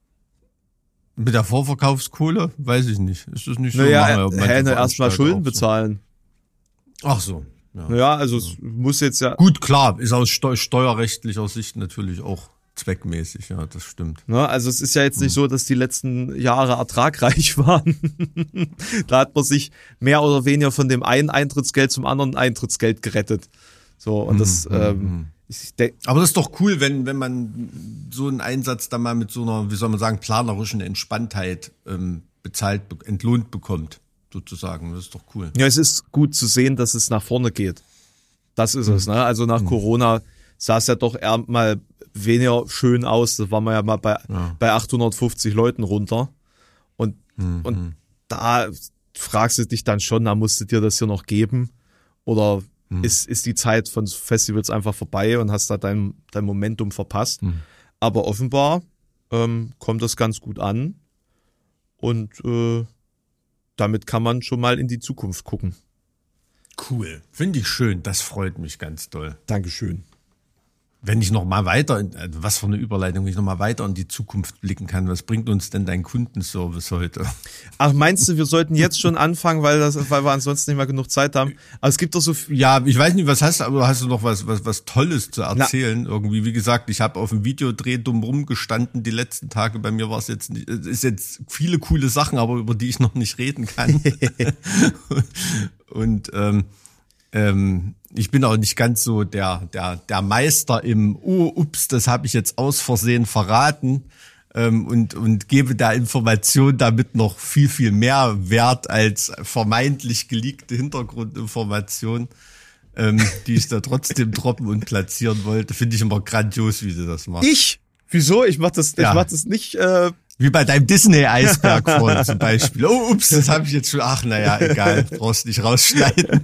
Mit der Vorverkaufskohle? Weiß ich nicht. Ist das nicht so?
Naja, hä, ne, erstmal Schulden bezahlen.
Ach so. Ja,
naja, also es muss jetzt ja...
Gut, klar, ist aus steu- steuerrechtlicher Sicht natürlich auch zweckmäßig, ja, das stimmt.
Ne, also es ist ja jetzt nicht so, dass die letzten Jahre ertragreich waren. Da hat man sich mehr oder weniger von dem einen Eintrittsgeld zum anderen Eintrittsgeld gerettet. So, und das...
Mhm.
Ähm, ich denk,
Aber das ist doch cool, wenn wenn man so einen Einsatz dann mal mit so einer, wie soll man sagen, planerischen Entspanntheit ähm, bezahlt, entlohnt bekommt. Sozusagen, das ist doch cool.
Ja, es ist gut zu sehen, dass es nach vorne geht. Das ist mhm. es, ne? Also nach mhm. Corona sah es ja doch eher mal weniger schön aus. Da waren wir ja mal bei, ja. bei achthundertfünfzig Leuten runter. Und, mhm. und da fragst du dich dann schon, da musst du dir das hier noch geben? Oder mhm. ist, ist die Zeit von Festivals einfach vorbei und hast da dein, dein Momentum verpasst? Mhm. Aber offenbar ähm, kommt das ganz gut an. Und äh, damit kann man schon mal in die Zukunft gucken.
Cool. Finde ich schön. Das freut mich ganz doll.
Dankeschön.
Wenn ich noch mal weiter, was für eine Überleitung, wenn ich noch mal weiter in die Zukunft blicken kann, was bringt uns denn dein Kundenservice heute?
Ach, meinst du, wir sollten jetzt schon anfangen, weil das, weil wir ansonsten nicht mehr genug Zeit haben? Aber es gibt doch so viel.
Ja, ich weiß nicht, was hast du, aber hast du noch was, was, was Tolles zu erzählen? Na. Irgendwie, wie gesagt, ich habe auf dem Videodreh dumm rumgestanden die letzten Tage. Bei mir war es jetzt nicht, es ist jetzt viele coole Sachen, aber über die ich noch nicht reden kann. Und ähm, ähm, ich bin auch nicht ganz so der der der Meister im oh ups, das habe ich jetzt aus Versehen verraten ähm, und und gebe da Informationen damit noch viel viel mehr Wert als vermeintlich geleakte Hintergrundinformationen, ähm, die ich da trotzdem droppen und platzieren wollte. Finde ich immer grandios, wie du das machst.
Ich? Wieso? Ich mach das, ja. ich mach das nicht. Äh
Wie bei deinem Disney-Eisberg vorhin zum Beispiel. Oh, ups, das habe ich jetzt schon. Ach, naja, egal, brauchst nicht rausschneiden.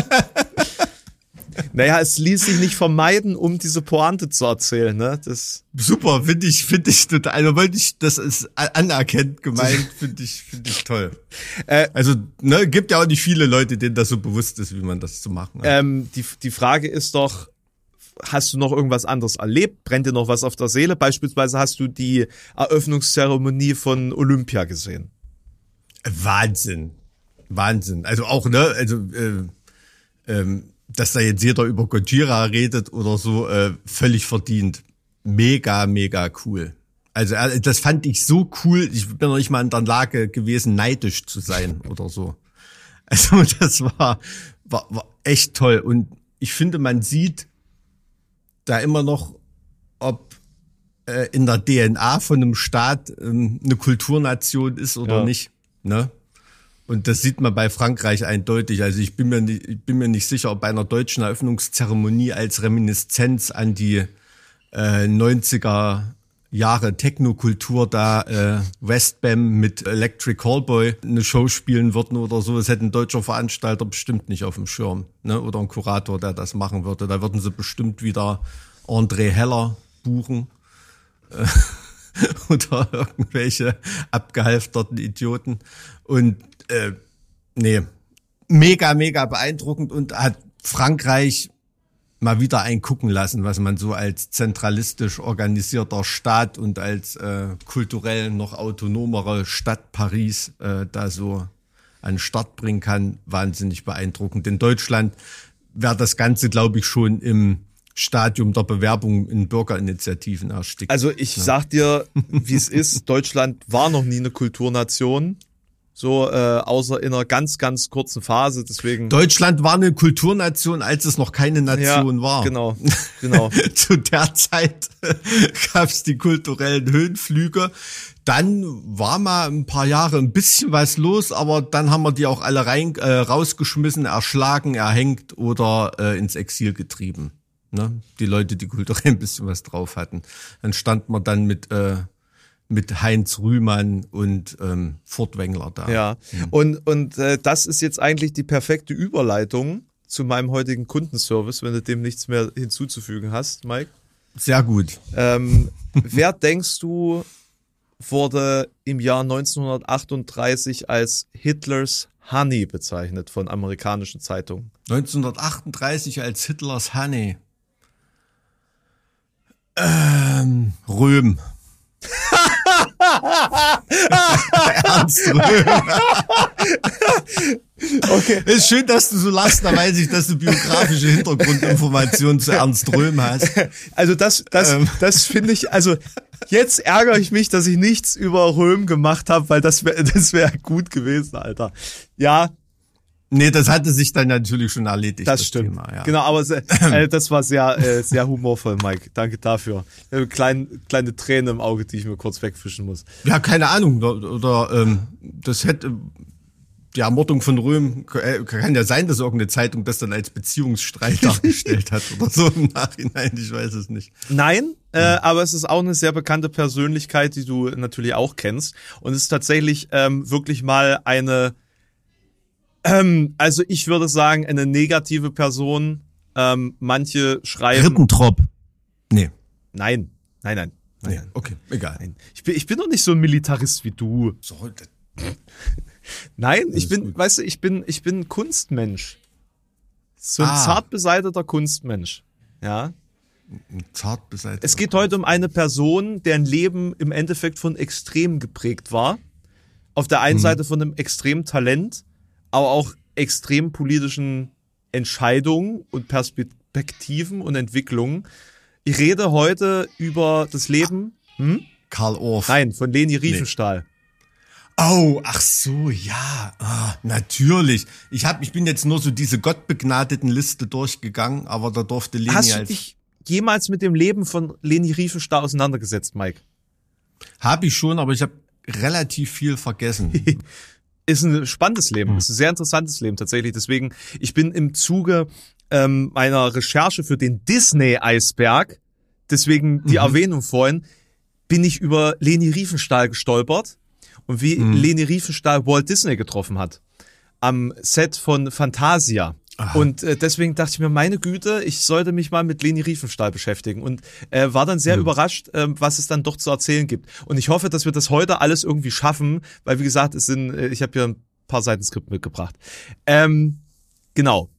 Naja, es ließ sich nicht vermeiden, um diese Pointe zu erzählen, ne? Das
super, finde ich, finde ich total. Also wollte ich, das ist anerkennt gemeint, finde ich, finde ich toll. Äh, also, ne, gibt ja auch nicht viele Leute, denen das so bewusst ist, wie man das zu machen hat.
Ähm, die die Frage ist doch, hast du noch irgendwas anderes erlebt? Brennt dir noch was auf der Seele? Beispielsweise hast du die Eröffnungszeremonie von Olympia gesehen.
Wahnsinn. Wahnsinn. Also auch, ne, also, äh, ähm, dass da jetzt jeder über Gojira redet oder so, äh, völlig verdient. Mega, mega cool. Also, äh, das fand ich so cool. Ich bin noch nicht mal in der Lage gewesen, neidisch zu sein oder so. Also, das war, war, war echt toll. Und ich finde, man sieht da immer noch, ob äh, in der D N A von einem Staat ähm, eine Kulturnation ist oder ja. nicht, ne? Und das sieht man bei Frankreich eindeutig. Also ich bin mir nicht, ich bin mir nicht sicher, ob bei einer deutschen Eröffnungszeremonie als Reminiszenz an die äh, neunziger Jahre Technokultur da äh, Westbam mit Electric Callboy eine Show spielen würden oder so. Das hätte ein deutscher Veranstalter bestimmt nicht auf dem Schirm, ne? Oder ein Kurator, der das machen würde. Da würden sie bestimmt wieder André Heller buchen äh, oder irgendwelche abgehalfterten Idioten. Und äh, nee, mega, mega beeindruckend und hat Frankreich mal wieder eingucken lassen, was man so als zentralistisch organisierter Staat und als äh, kulturell noch autonomere Stadt Paris äh, da so an den Start bringen kann. Wahnsinnig beeindruckend. In Deutschland wäre das Ganze, glaube ich, schon im Stadium der Bewerbung in Bürgerinitiativen erstickt.
Also ich ja. sag dir, wie es ist, Deutschland war noch nie eine Kulturnation. So, äh, außer in einer ganz, ganz kurzen Phase, deswegen.
Deutschland war eine Kulturnation, als es noch keine Nation
ja,
war.
Genau, genau.
Zu der Zeit gab es die kulturellen Höhenflüge. Dann war mal ein paar Jahre ein bisschen was los, aber dann haben wir die auch alle rein, äh, rausgeschmissen, erschlagen, erhängt oder äh, ins Exil getrieben. Ne? Die Leute, die kulturell ein bisschen was drauf hatten. Dann stand man dann mit äh, mit Heinz Rühmann und ähm, Furtwängler da.
Ja, mhm. und und äh, das ist jetzt eigentlich die perfekte Überleitung zu meinem heutigen Kundenservice, wenn du dem nichts mehr hinzuzufügen hast, Mike.
Sehr gut.
Ähm, wer denkst du wurde im Jahr neunzehnhundertachtunddreißig als Hitlers Honey bezeichnet von amerikanischen Zeitungen?
neunzehnhundertachtunddreißig als Hitlers Honey. Ähm, Röhm. Ernst Röhm. Okay. Ist schön, dass du so lachst, da weiß ich, dass du biografische Hintergrundinformationen zu Ernst Röhm hast.
Also das, das, ähm. das finde ich, also jetzt ärgere ich mich, dass ich nichts über Röhm gemacht habe, weil das wäre, das wäre gut gewesen, Alter. Ja.
Nee, das hatte sich dann natürlich schon erledigt.
Das, das stimmt. Thema, ja. Genau, aber äh, das war sehr, äh, sehr humorvoll, Mike. Danke dafür. Ich habe kleine, kleine Tränen im Auge, die ich mir kurz wegfischen muss.
Ja, keine Ahnung. Oder, oder ähm, das hätte die Ermordung von Röhm, kann ja sein, dass irgendeine Zeitung das dann als Beziehungsstreit dargestellt hat oder so im Nachhinein. Ich weiß es nicht.
Nein, äh, aber es ist auch eine sehr bekannte Persönlichkeit, die du natürlich auch kennst. Und es ist tatsächlich ähm, wirklich mal eine Ähm, also ich würde sagen, eine negative Person. Ähm, manche schreiben...
Ribbentrop. Nee.
Nein, nein, nein. nein,
nee.
nein.
Okay, egal.
Nein. Ich bin, ich bin doch nicht so ein Militarist wie du.
So, das
Nein, ich bin, gut. weißt du, ich bin, ich bin ein Kunstmensch. So ein ah. zart beseiteter Kunstmensch. Ja.
Ein zart beseiteter
Es geht heute um eine Person, deren Leben im Endeffekt von extrem geprägt war. Auf der einen hm. Seite von einem extremen Talent, aber auch extrem politischen Entscheidungen und Perspektiven und Entwicklungen. Ich rede heute über das Leben... Hm?
Karl Orff.
Nein, von Leni Riefenstahl.
Nee. Oh, ach so, ja, ah, natürlich. Ich hab, ich bin jetzt nur so diese gottbegnadeten Liste durchgegangen, aber da durfte Leni
Hast
als...
du dich jemals mit dem Leben von Leni Riefenstahl auseinandergesetzt, Mike?
Hab ich schon, aber ich habe relativ viel vergessen.
Ist ein spannendes Leben, ist ein sehr interessantes Leben tatsächlich. Deswegen, ich bin im Zuge ähm, meiner Recherche für den Disney-Eisberg, deswegen die mhm. Erwähnung vorhin, bin ich über Leni Riefenstahl gestolpert und wie mhm. Leni Riefenstahl Walt Disney getroffen hat am Set von Fantasia. Aha. Und äh, deswegen dachte ich mir, meine Güte, ich sollte mich mal mit Leni Riefenstahl beschäftigen und äh, war dann sehr mhm. überrascht, äh, was es dann doch zu erzählen gibt. Und ich hoffe, dass wir das heute alles irgendwie schaffen, weil wie gesagt, es sind, äh, ich habe hier ein paar Seiten Skript mitgebracht. Ähm, genau.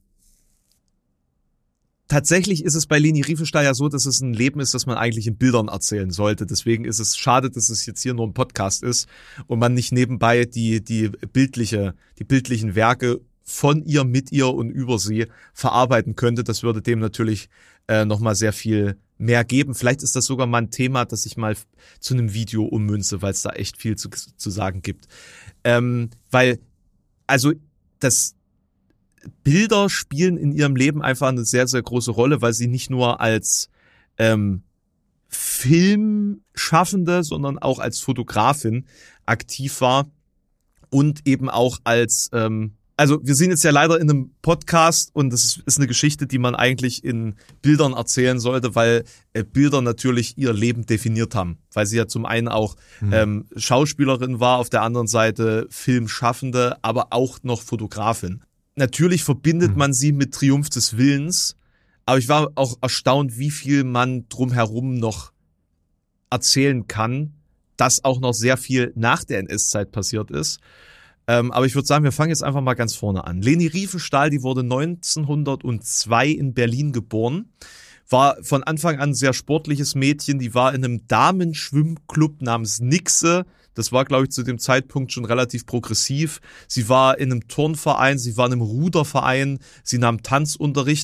Tatsächlich ist es bei Leni Riefenstahl ja so, dass es ein Leben ist, das man eigentlich in Bildern erzählen sollte. Deswegen ist es schade, dass es jetzt hier nur ein Podcast ist und man nicht nebenbei die die bildliche, die bildlichen Werke von ihr, mit ihr und über sie verarbeiten könnte. Das würde dem natürlich äh, nochmal sehr viel mehr geben. Vielleicht ist das sogar mal ein Thema, das ich mal zu einem Video ummünze, weil es da echt viel zu, zu sagen gibt. Ähm, weil, also das Bilder spielen in ihrem Leben einfach eine sehr, sehr große Rolle, weil sie nicht nur als ähm, Filmschaffende, sondern auch als Fotografin aktiv war und eben auch als ähm, Also wir sind jetzt ja leider in einem Podcast und das ist eine Geschichte, die man eigentlich in Bildern erzählen sollte, weil äh, Bilder natürlich ihr Leben definiert haben. Weil sie ja zum einen auch mhm. ähm, Schauspielerin war, auf der anderen Seite Filmschaffende, aber auch noch Fotografin. Natürlich verbindet mhm. man sie mit Triumph des Willens, aber ich war auch erstaunt, wie viel man drumherum noch erzählen kann, dass auch noch sehr viel nach der N S-Zeit passiert ist. Ähm, aber ich würde sagen, wir fangen jetzt einfach mal ganz vorne an. Leni Riefenstahl, die wurde neunzehnhundertzwei in Berlin geboren, war von Anfang an ein sehr sportliches Mädchen, die war in einem Damenschwimmclub namens Nixe. Das war, glaube ich, zu dem Zeitpunkt schon relativ progressiv. Sie war in einem Turnverein, sie war in einem Ruderverein, sie nahm Tanzunterricht.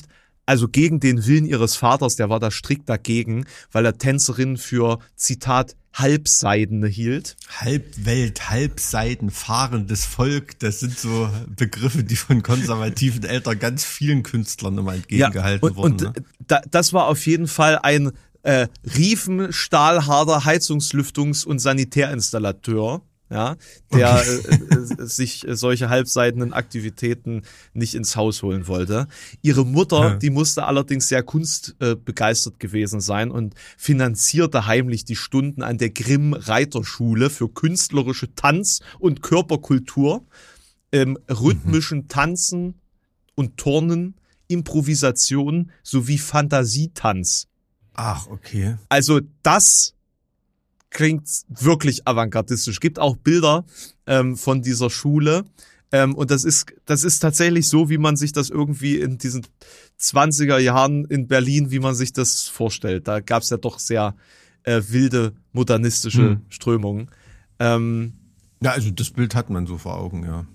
also gegen den Willen ihres Vaters, der war da strikt dagegen, weil er Tänzerinnen für, Zitat, Halbseidene hielt.
Halbwelt, Halbseiden, fahrendes Volk, das sind so Begriffe, die von konservativen Eltern ganz vielen Künstlern immer entgegengehalten
ja, und,
wurden.
Und
ne?
da, das war auf jeden Fall ein äh, Riefen, stahlharter Heizungslüftungs- und Sanitärinstallateur, ja, der okay. äh, äh, sich äh, solche halbseidenen Aktivitäten nicht ins Haus holen wollte. Ihre Mutter, ja. die musste allerdings sehr kunstbegeistert äh, gewesen sein und finanzierte heimlich die Stunden an der Grimm-Reiterschule für künstlerische Tanz- und Körperkultur, ähm, rhythmischen mhm. Tanzen und Turnen, Improvisation sowie Fantasietanz.
Ach, okay.
Also das klingt wirklich avantgardistisch. Gibt auch Bilder ähm, von dieser Schule. Ähm, und das ist, das ist tatsächlich so, wie man sich das irgendwie in diesen zwanziger Jahren in Berlin, wie man sich das vorstellt. Da gab es ja doch sehr äh, wilde modernistische hm. Strömungen. Ähm,
ja, also das Bild hat man so vor Augen, ja.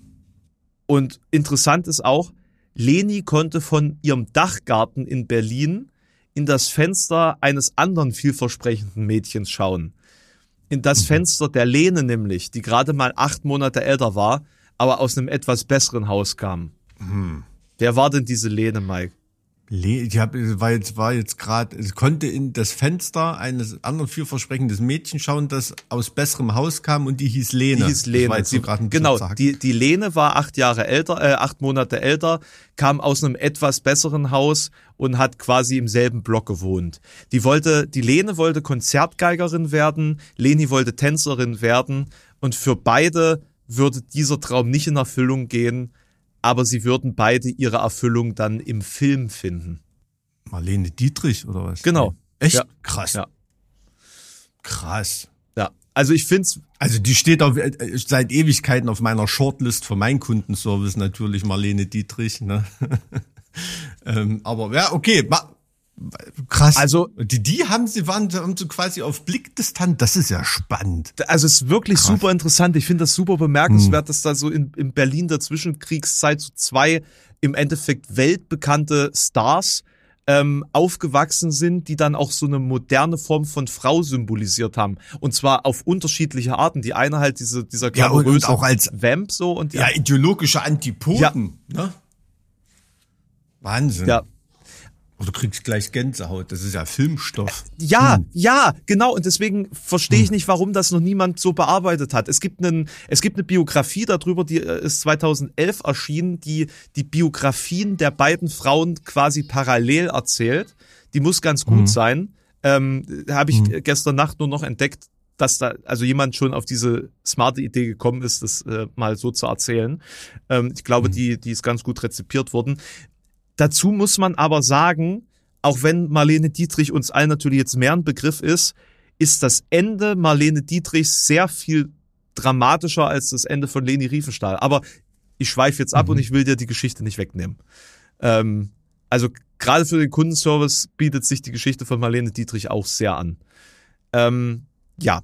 Und interessant ist auch, Leni konnte von ihrem Dachgarten in Berlin in das Fenster eines anderen vielversprechenden Mädchens schauen. In das mhm. Fenster der Lene nämlich, die gerade mal acht Monate älter war, aber aus einem etwas besseren Haus kam. Mhm. Wer war denn diese Lene, Mike?
Le- ich hab, war jetzt, war jetzt gerade, ich konnte in das Fenster eines anderen vielversprechendes Mädchen schauen, das aus besserem Haus kam und die hieß Lene.
Die hieß Lene.
Das war jetzt so
genau, die, die Lene war acht Jahre älter, äh, acht Monate älter, kam aus einem etwas besseren Haus und hat quasi im selben Block gewohnt. Die wollte, die Lene wollte Konzertgeigerin werden, Leni wollte Tänzerin werden und für beide würde dieser Traum nicht in Erfüllung gehen, aber sie würden beide ihre Erfüllung dann im Film finden.
Marlene Dietrich oder was?
Genau.
Echt?
Ja.
Krass.
Ja.
Krass.
Ja, also ich find's.
Also die steht auf, seit Ewigkeiten auf meiner Shortlist für meinen Kundenservice natürlich, Marlene Dietrich. Ne? ähm, aber ja, okay. Krass.
Also
die, die haben sie waren haben so quasi auf Blickdistanz. Das ist ja spannend.
Also es ist wirklich Krass. super interessant. Ich finde das super bemerkenswert, hm. dass da so in, in Berlin der Zwischenkriegszeit so zwei im Endeffekt weltbekannte Stars ähm, aufgewachsen sind, die dann auch so eine moderne Form von Frau symbolisiert haben. Und zwar auf unterschiedliche Arten. Die eine halt diese dieser glamouröse
ja, und auch als
Vamp so und die
ja ideologische Antipoden. Ja. Ne? Wahnsinn.
Ja.
Du kriegst gleich Gänsehaut, das ist ja Filmstoff.
Ja, hm. ja, genau. Und deswegen verstehe ich nicht, warum das noch niemand so bearbeitet hat. Es gibt einen, es gibt eine Biografie darüber, die ist zweitausendelf erschienen, die die Biografien der beiden Frauen quasi parallel erzählt. Die muss ganz gut hm. sein. Ähm, habe ich hm. gestern Nacht nur noch entdeckt, dass da also jemand schon auf diese smarte Idee gekommen ist, das äh, mal so zu erzählen. Ähm, ich glaube, hm. die, die ist ganz gut rezipiert worden. Dazu muss man aber sagen, auch wenn Marlene Dietrich uns allen natürlich jetzt mehr ein Begriff ist, ist das Ende Marlene Dietrichs sehr viel dramatischer als das Ende von Leni Riefenstahl. Aber ich schweife jetzt ab mhm. und ich will dir die Geschichte nicht wegnehmen. Ähm, also gerade für den Kundenservice bietet sich die Geschichte von Marlene Dietrich auch sehr an. Ähm, ja.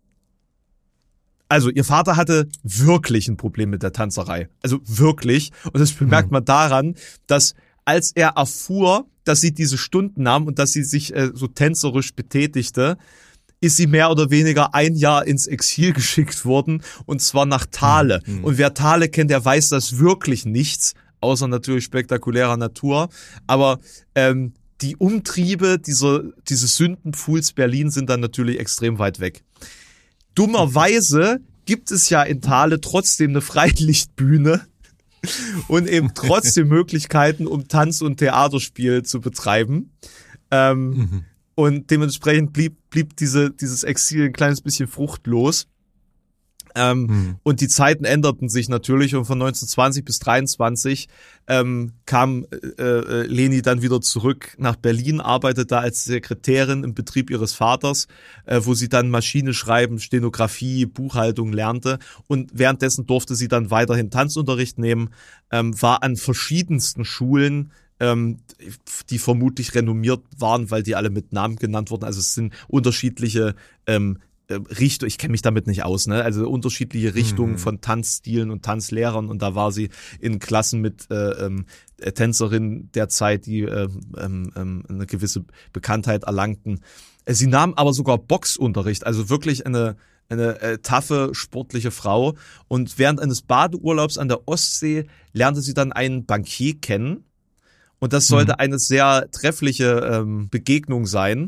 Also ihr Vater hatte wirklich ein Problem mit der Tanzerei. Also wirklich. Und das bemerkt mhm. man daran, dass als er erfuhr, dass sie diese Stunden nahm und dass sie sich äh, so tänzerisch betätigte, ist sie mehr oder weniger ein Jahr ins Exil geschickt worden, und zwar nach Thale. Mhm. Und wer Thale kennt, der weiß das wirklich nichts, außer natürlich spektakulärer Natur. Aber ähm, die Umtriebe dieser, dieses Sündenpfuhls Berlin sind dann natürlich extrem weit weg. Dummerweise gibt es ja in Thale trotzdem eine Freilichtbühne und eben trotzdem Möglichkeiten, um Tanz- und Theaterspiel zu betreiben. Ähm, mhm. Und dementsprechend blieb, blieb diese, dieses Exil ein kleines bisschen fruchtlos. Ähm, mhm. Und die Zeiten änderten sich natürlich, und von neunzehnhundertzwanzig bis dreiundzwanzig ähm, kam äh, Leni dann wieder zurück nach Berlin, arbeitete da als Sekretärin im Betrieb ihres Vaters, äh, wo sie dann Maschine schreiben, Stenografie, Buchhaltung lernte, und währenddessen durfte sie dann weiterhin Tanzunterricht nehmen, ähm, war an verschiedensten Schulen, ähm, die vermutlich renommiert waren, weil die alle mit Namen genannt wurden. Also es sind unterschiedliche ähm, äh, Richtung, ich kenne mich damit nicht aus, ne? Also unterschiedliche Richtungen mhm. von Tanzstilen und Tanzlehrern und da war sie in Klassen mit äh, ähm, Tänzerinnen der Zeit, die äh, ähm, ähm, eine gewisse Bekanntheit erlangten. Sie nahm aber sogar Boxunterricht, also wirklich eine eine äh, taffe, sportliche Frau. Und während eines Badeurlaubs an der Ostsee lernte sie dann einen Bankier kennen. Und das sollte mhm. eine sehr treffliche ähm, Begegnung sein,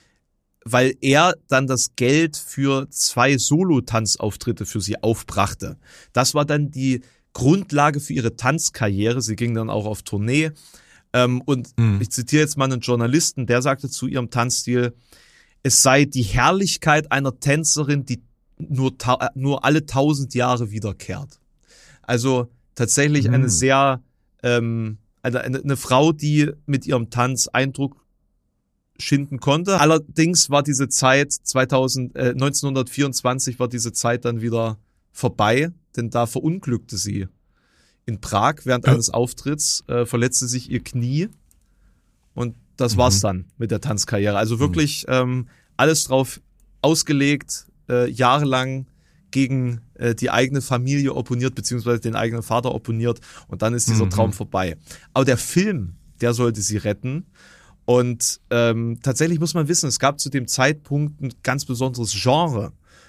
weil er dann das Geld für zwei Solo-Tanzauftritte für sie aufbrachte. Das war dann die Grundlage für ihre Tanzkarriere. Sie ging dann auch auf Tournee. Ähm, und mhm. ich zitiere jetzt mal einen Journalisten, der sagte zu ihrem Tanzstil, es sei die Herrlichkeit einer Tänzerin, die nur, ta- nur alle tausend Jahre wiederkehrt. Also tatsächlich mhm. eine sehr, ähm, eine, eine Frau, die mit ihrem Tanz Eindruck schinden konnte. Allerdings war diese Zeit zweitausend, äh, neunzehnhundertvierundzwanzig war diese Zeit dann wieder vorbei, denn da verunglückte sie in Prag während ja. eines Auftritts, äh, verletzte sich ihr Knie und das war's mhm. dann mit der Tanzkarriere. Also wirklich ähm, alles drauf ausgelegt, äh, jahrelang gegen äh, die eigene Familie opponiert, beziehungsweise den eigenen Vater opponiert und dann ist dieser mhm. Traum vorbei. Aber der Film, der sollte sie retten und ähm, tatsächlich muss man wissen, es gab zu dem Zeitpunkt ein ganz besonderes Genre.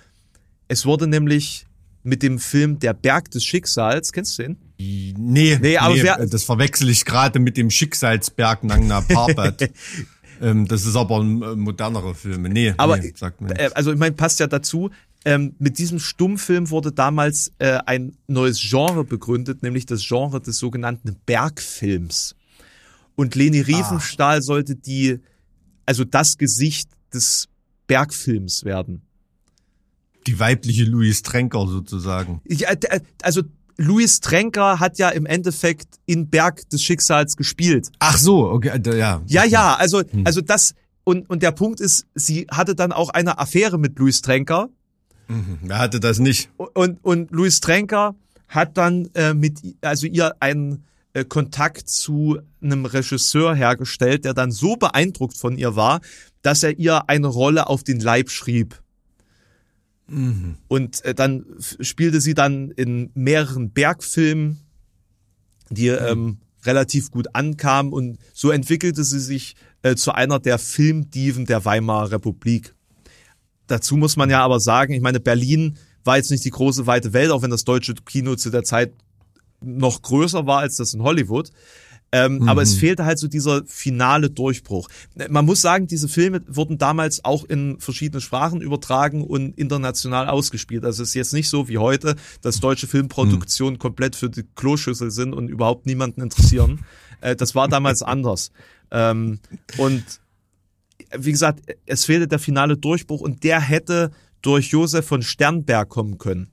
Es wurde nämlich mit dem Film Der Berg des Schicksals, kennst du den?
Nee, nee, aber nee wer, das verwechsel ich gerade mit dem Schicksalsberg Nangna Parbat. ähm, das ist aber ein äh, modernerer Film. Nee,
aber
nee, sagt mir
äh, also ich meine, passt ja dazu. Ähm, mit diesem Stummfilm wurde damals äh, ein neues Genre begründet, nämlich das Genre des sogenannten Bergfilms. Und Leni Riefenstahl ah. sollte die, also das Gesicht des Bergfilms werden.
Die weibliche Louise Trenker sozusagen.
Ja, also Louise Trenker hat ja im Endeffekt in Berg des Schicksals gespielt.
Ach so, okay, ja.
Ja, ja, also hm. also das und und der Punkt ist, sie hatte dann auch eine Affäre mit Louise Trenker.
Mhm. Wer hatte das nicht?
Und und Louise Trenker hat dann äh, mit also ihr einen äh, Kontakt zu einem Regisseur hergestellt, der dann so beeindruckt von ihr war, dass er ihr eine Rolle auf den Leib schrieb. Mhm. Und äh, dann f- spielte sie dann in mehreren Bergfilmen, die mhm. ähm, relativ gut ankamen und so entwickelte sie sich äh, zu einer der Filmdiven der Weimarer Republik. Dazu muss man ja aber sagen, ich meine, Berlin war jetzt nicht die große weite Welt, auch wenn das deutsche Kino zu der Zeit noch größer war als das in Hollywood. Ähm, mhm. Aber es fehlte halt so dieser finale Durchbruch. Man muss sagen, diese Filme wurden damals auch in verschiedene Sprachen übertragen und international ausgespielt. Also es ist jetzt nicht so wie heute, dass deutsche Filmproduktionen mhm. komplett für die Kloschüssel sind und überhaupt niemanden interessieren. Äh, das war damals anders. Ähm, und wie gesagt, es fehlte der finale Durchbruch und der hätte durch Josef von Sternberg kommen können.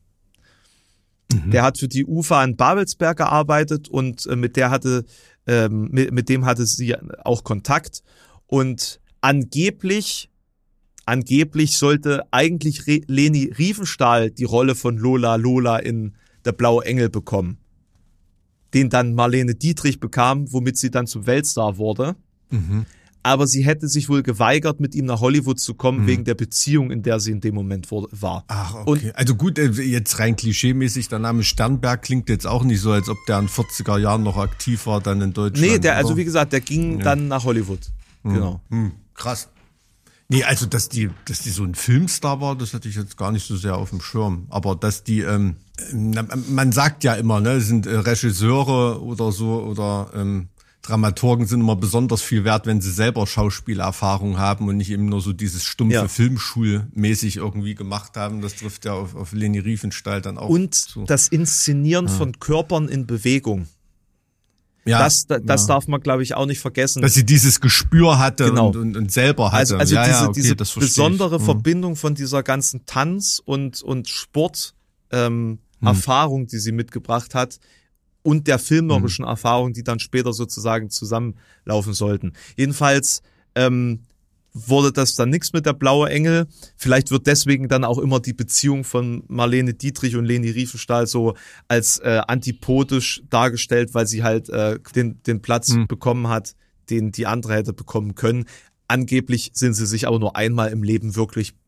Mhm. Der hat für die U F A in Babelsberg gearbeitet und äh, mit der hatte Ähm, mit, mit dem hatte sie auch Kontakt und angeblich, angeblich sollte eigentlich Re- Leni Riefenstahl die Rolle von Lola Lola in Der blaue Engel bekommen, den dann Marlene Dietrich bekam, womit sie dann zum Weltstar wurde. Mhm. Aber sie hätte sich wohl geweigert, mit ihm nach Hollywood zu kommen, mhm. wegen der Beziehung, in der sie in dem Moment war.
Ach, okay. Und also gut, jetzt rein klischeemäßig, der Name Sternberg klingt jetzt auch nicht so, als ob der in vierziger Jahren noch aktiv war, dann in Deutschland.
Nee, der, also wie gesagt, der ging ja. dann nach Hollywood. Mhm. Genau.
Mhm. Krass. Nee, also dass die, dass die so ein Filmstar war, das hatte ich jetzt gar nicht so sehr auf dem Schirm. Aber dass die, ähm, man sagt ja immer, ne, sind äh, Regisseure oder so oder ähm, Dramaturgen sind immer besonders viel wert, wenn sie selber Schauspielerfahrung haben und nicht eben nur so dieses stumpfe ja. Filmschulmäßig irgendwie gemacht haben. Das trifft ja auf, auf Leni Riefenstahl dann auch
und
zu.
Und das Inszenieren ja. von Körpern in Bewegung.
Ja,
das das
ja.
darf man, glaube ich, auch nicht vergessen.
Dass sie dieses Gespür hatte
genau.
und, und, und selber hatte.
Also, also
ja,
diese,
ja, okay,
diese
das
besondere
ich.
Verbindung von dieser ganzen Tanz- und, und Sport-Erfahrung, ähm, hm. die sie mitgebracht hat, und der filmerischen mhm. Erfahrung, die dann später sozusagen zusammenlaufen sollten. Jedenfalls ähm, wurde das dann nichts mit Der blaue Engel. Vielleicht wird deswegen dann auch immer die Beziehung von Marlene Dietrich und Leni Riefenstahl so als äh, antipodisch dargestellt, weil sie halt äh, den, den Platz mhm. bekommen hat, den die andere hätte bekommen können. Angeblich sind sie sich aber nur einmal im Leben wirklich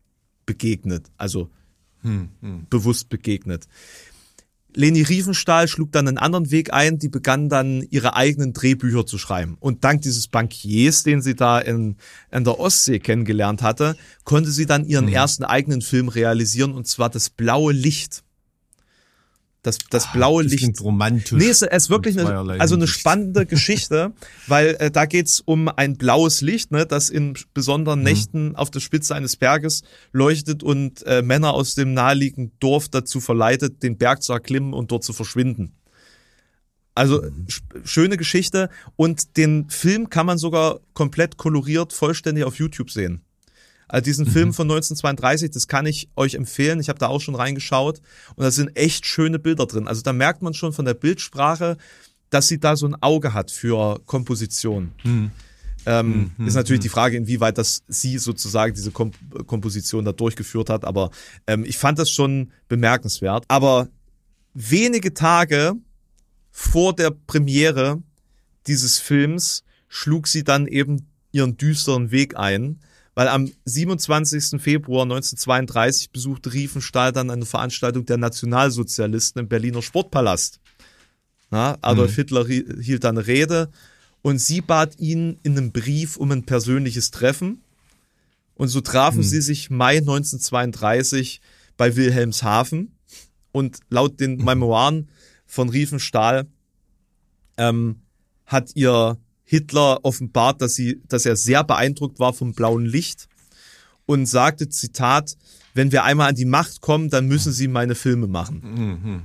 begegnet, also
hm, hm.
bewusst begegnet. Leni Riefenstahl schlug dann einen anderen Weg ein, die begann dann ihre eigenen Drehbücher zu schreiben. Und dank dieses Bankiers, den sie da in, in der Ostsee kennengelernt hatte, konnte sie dann ihren mhm. ersten eigenen Film realisieren, und zwar Das blaue Licht. Das, das blaue
das
Licht.
Klingt romantisch.
Nee, es ist wirklich eine, also eine spannende Geschichte, weil äh, da geht's um ein blaues Licht, ne, das in besonderen mhm. Nächten auf der Spitze eines Berges leuchtet und äh, Männer aus dem naheliegenden Dorf dazu verleitet, den Berg zu erklimmen und dort zu verschwinden. Also mhm. schöne Geschichte, und den Film kann man sogar komplett koloriert, vollständig auf YouTube sehen. Also diesen mhm. Film von neunzehnhundertzweiunddreißig, das kann ich euch empfehlen. Ich habe da auch schon reingeschaut und da sind echt schöne Bilder drin. Also da merkt man schon von der Bildsprache, dass sie da so ein Auge hat für Komposition. Mhm. Ähm, mhm. Ist natürlich mhm. die Frage, inwieweit das sie sozusagen diese Komp- Komposition da durchgeführt hat. Aber ähm, ich fand das schon bemerkenswert. Aber wenige Tage vor der Premiere dieses Films schlug sie dann eben ihren düsteren Weg ein. Weil am siebenundzwanzigsten Februar neunzehnhundertzweiunddreißig besuchte Riefenstahl dann eine Veranstaltung der Nationalsozialisten im Berliner Sportpalast. Na, Adolf mhm. Hitler hielt da eine Rede und sie bat ihn in einem Brief um ein persönliches Treffen. Und so trafen mhm. sie sich Mai neunzehnhundertzweiunddreißig bei Wilhelmshaven. Und laut den Memoiren von Riefenstahl ähm, hat ihr Hitler offenbart, dass sie, dass er sehr beeindruckt war vom blauen Licht und sagte, Zitat, wenn wir einmal an die Macht kommen, dann müssen sie meine Filme machen. Mhm.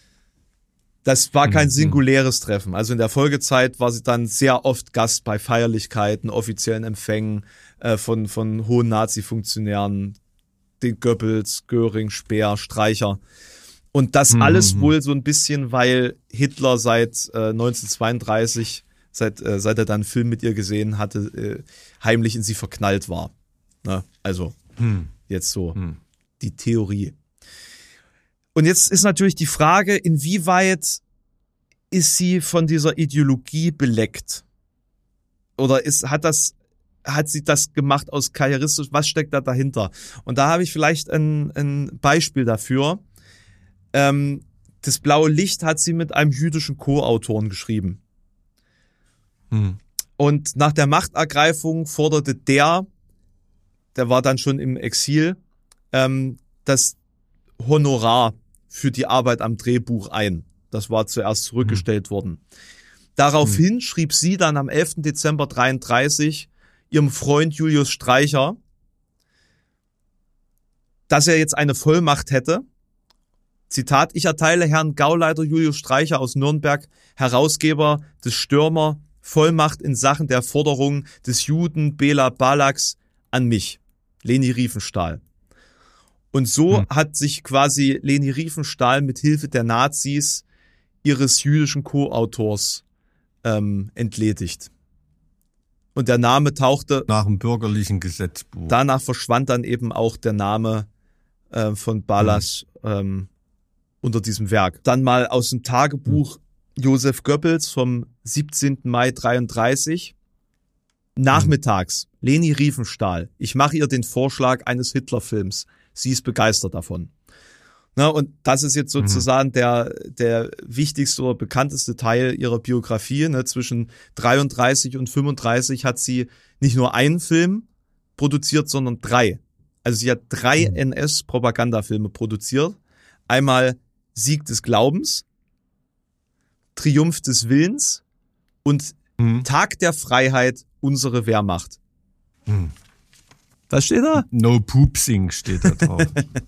Das war kein singuläres Treffen. Also in der Folgezeit war sie dann sehr oft Gast bei Feierlichkeiten, offiziellen Empfängen äh, von, von hohen Nazi-Funktionären, den Goebbels, Göring, Speer, Streicher. Und das mhm. alles wohl so ein bisschen, weil Hitler seit äh, neunzehnhundertzweiunddreißig Seit, äh, seit er dann einen Film mit ihr gesehen hatte, äh, heimlich in sie verknallt war. Ne? Also, hm. jetzt so hm. die Theorie. Und jetzt ist natürlich die Frage, inwieweit ist sie von dieser Ideologie beleckt? Oder ist, hat das, hat sie das gemacht aus karrieristisch? Was steckt da dahinter? Und da habe ich vielleicht ein, ein Beispiel dafür. Ähm, das blaue Licht hat sie mit einem jüdischen Co-Autoren geschrieben. Hm. Und nach der Machtergreifung forderte der, der war dann schon im Exil, ähm, das Honorar für die Arbeit am Drehbuch ein. Das war zuerst zurückgestellt hm. worden. Daraufhin hm. schrieb sie dann am elften Dezember dreiunddreißig ihrem Freund Julius Streicher, dass er jetzt eine Vollmacht hätte. Zitat, ich erteile Herrn Gauleiter Julius Streicher aus Nürnberg, Herausgeber des Stürmer, Vollmacht in Sachen der Forderung des Juden Bela Balaks an mich, Leni Riefenstahl. Und so hm. hat sich quasi Leni Riefenstahl mit Hilfe der Nazis ihres jüdischen Co-Autors ähm, entledigt. Und der Name tauchte...
Nach dem bürgerlichen Gesetzbuch.
Danach verschwand dann eben auch der Name äh, von Balas hm. ähm, unter diesem Werk. Dann mal aus dem Tagebuch hm. Josef Goebbels vom siebzehnten Mai dreiunddreißig. Nachmittags, Leni Riefenstahl. Ich mache ihr den Vorschlag eines Hitlerfilms. Sie ist begeistert davon. Na, und das ist jetzt sozusagen mhm. der, der wichtigste oder bekannteste Teil ihrer Biografie. Ne, zwischen dreiunddreißig und fünfunddreißig hat sie nicht nur einen Film produziert, sondern drei. Also sie hat drei mhm. N S-Propagandafilme produziert. Einmal Sieg des Glaubens, Triumph des Willens und hm. Tag der Freiheit, unsere Wehrmacht. Hm. Was steht da?
No Poopsing steht da drauf.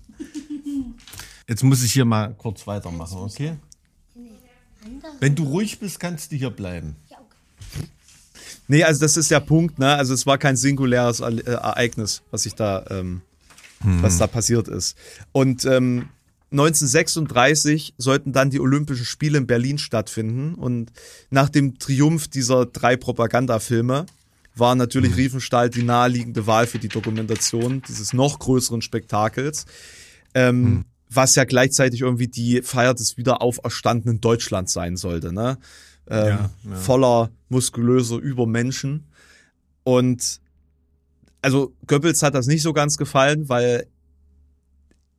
Jetzt muss ich hier mal kurz weitermachen, okay? Wenn du ruhig bist, kannst du hier bleiben.
Nee, also das ist der Punkt, ne? Also es war kein singuläres Ereignis, was sich da, ähm, hm. was da passiert ist. Und ähm, neunzehnhundertsechsunddreißig sollten dann die Olympischen Spiele in Berlin stattfinden und nach dem Triumph dieser drei Propagandafilme war natürlich mhm. Riefenstahl die naheliegende Wahl für die Dokumentation dieses noch größeren Spektakels, ähm, mhm. was ja gleichzeitig irgendwie die Feier des wiederauferstandenen Deutschlands sein sollte, ne? Ähm, ja, ja. Voller muskulöser Übermenschen. Und also Goebbels hat das nicht so ganz gefallen, weil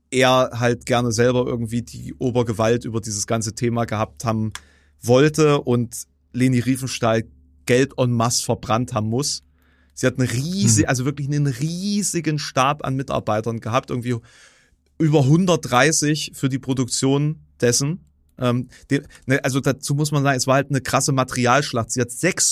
er halt gerne selber irgendwie die Obergewalt über dieses ganze Thema gehabt haben wollte und Leni Riefenstahl Geld en masse verbrannt haben muss. Sie hat einen riesigen, also wirklich einen riesigen Stab an Mitarbeitern gehabt, irgendwie über hundertdreißig für die Produktion dessen. Ähm, die, ne, also dazu muss man sagen, es war halt eine krasse Materialschlacht. Sie hat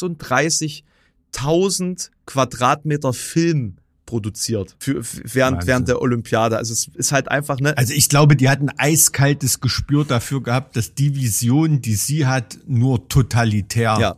sechsunddreißigtausend Quadratmeter Film produziert für, während, während der Olympiade. Also es ist halt einfach, ne.
Also ich glaube, die hat ein eiskaltes Gespür dafür gehabt, dass die Visionen, die sie hat, nur totalitär
ja.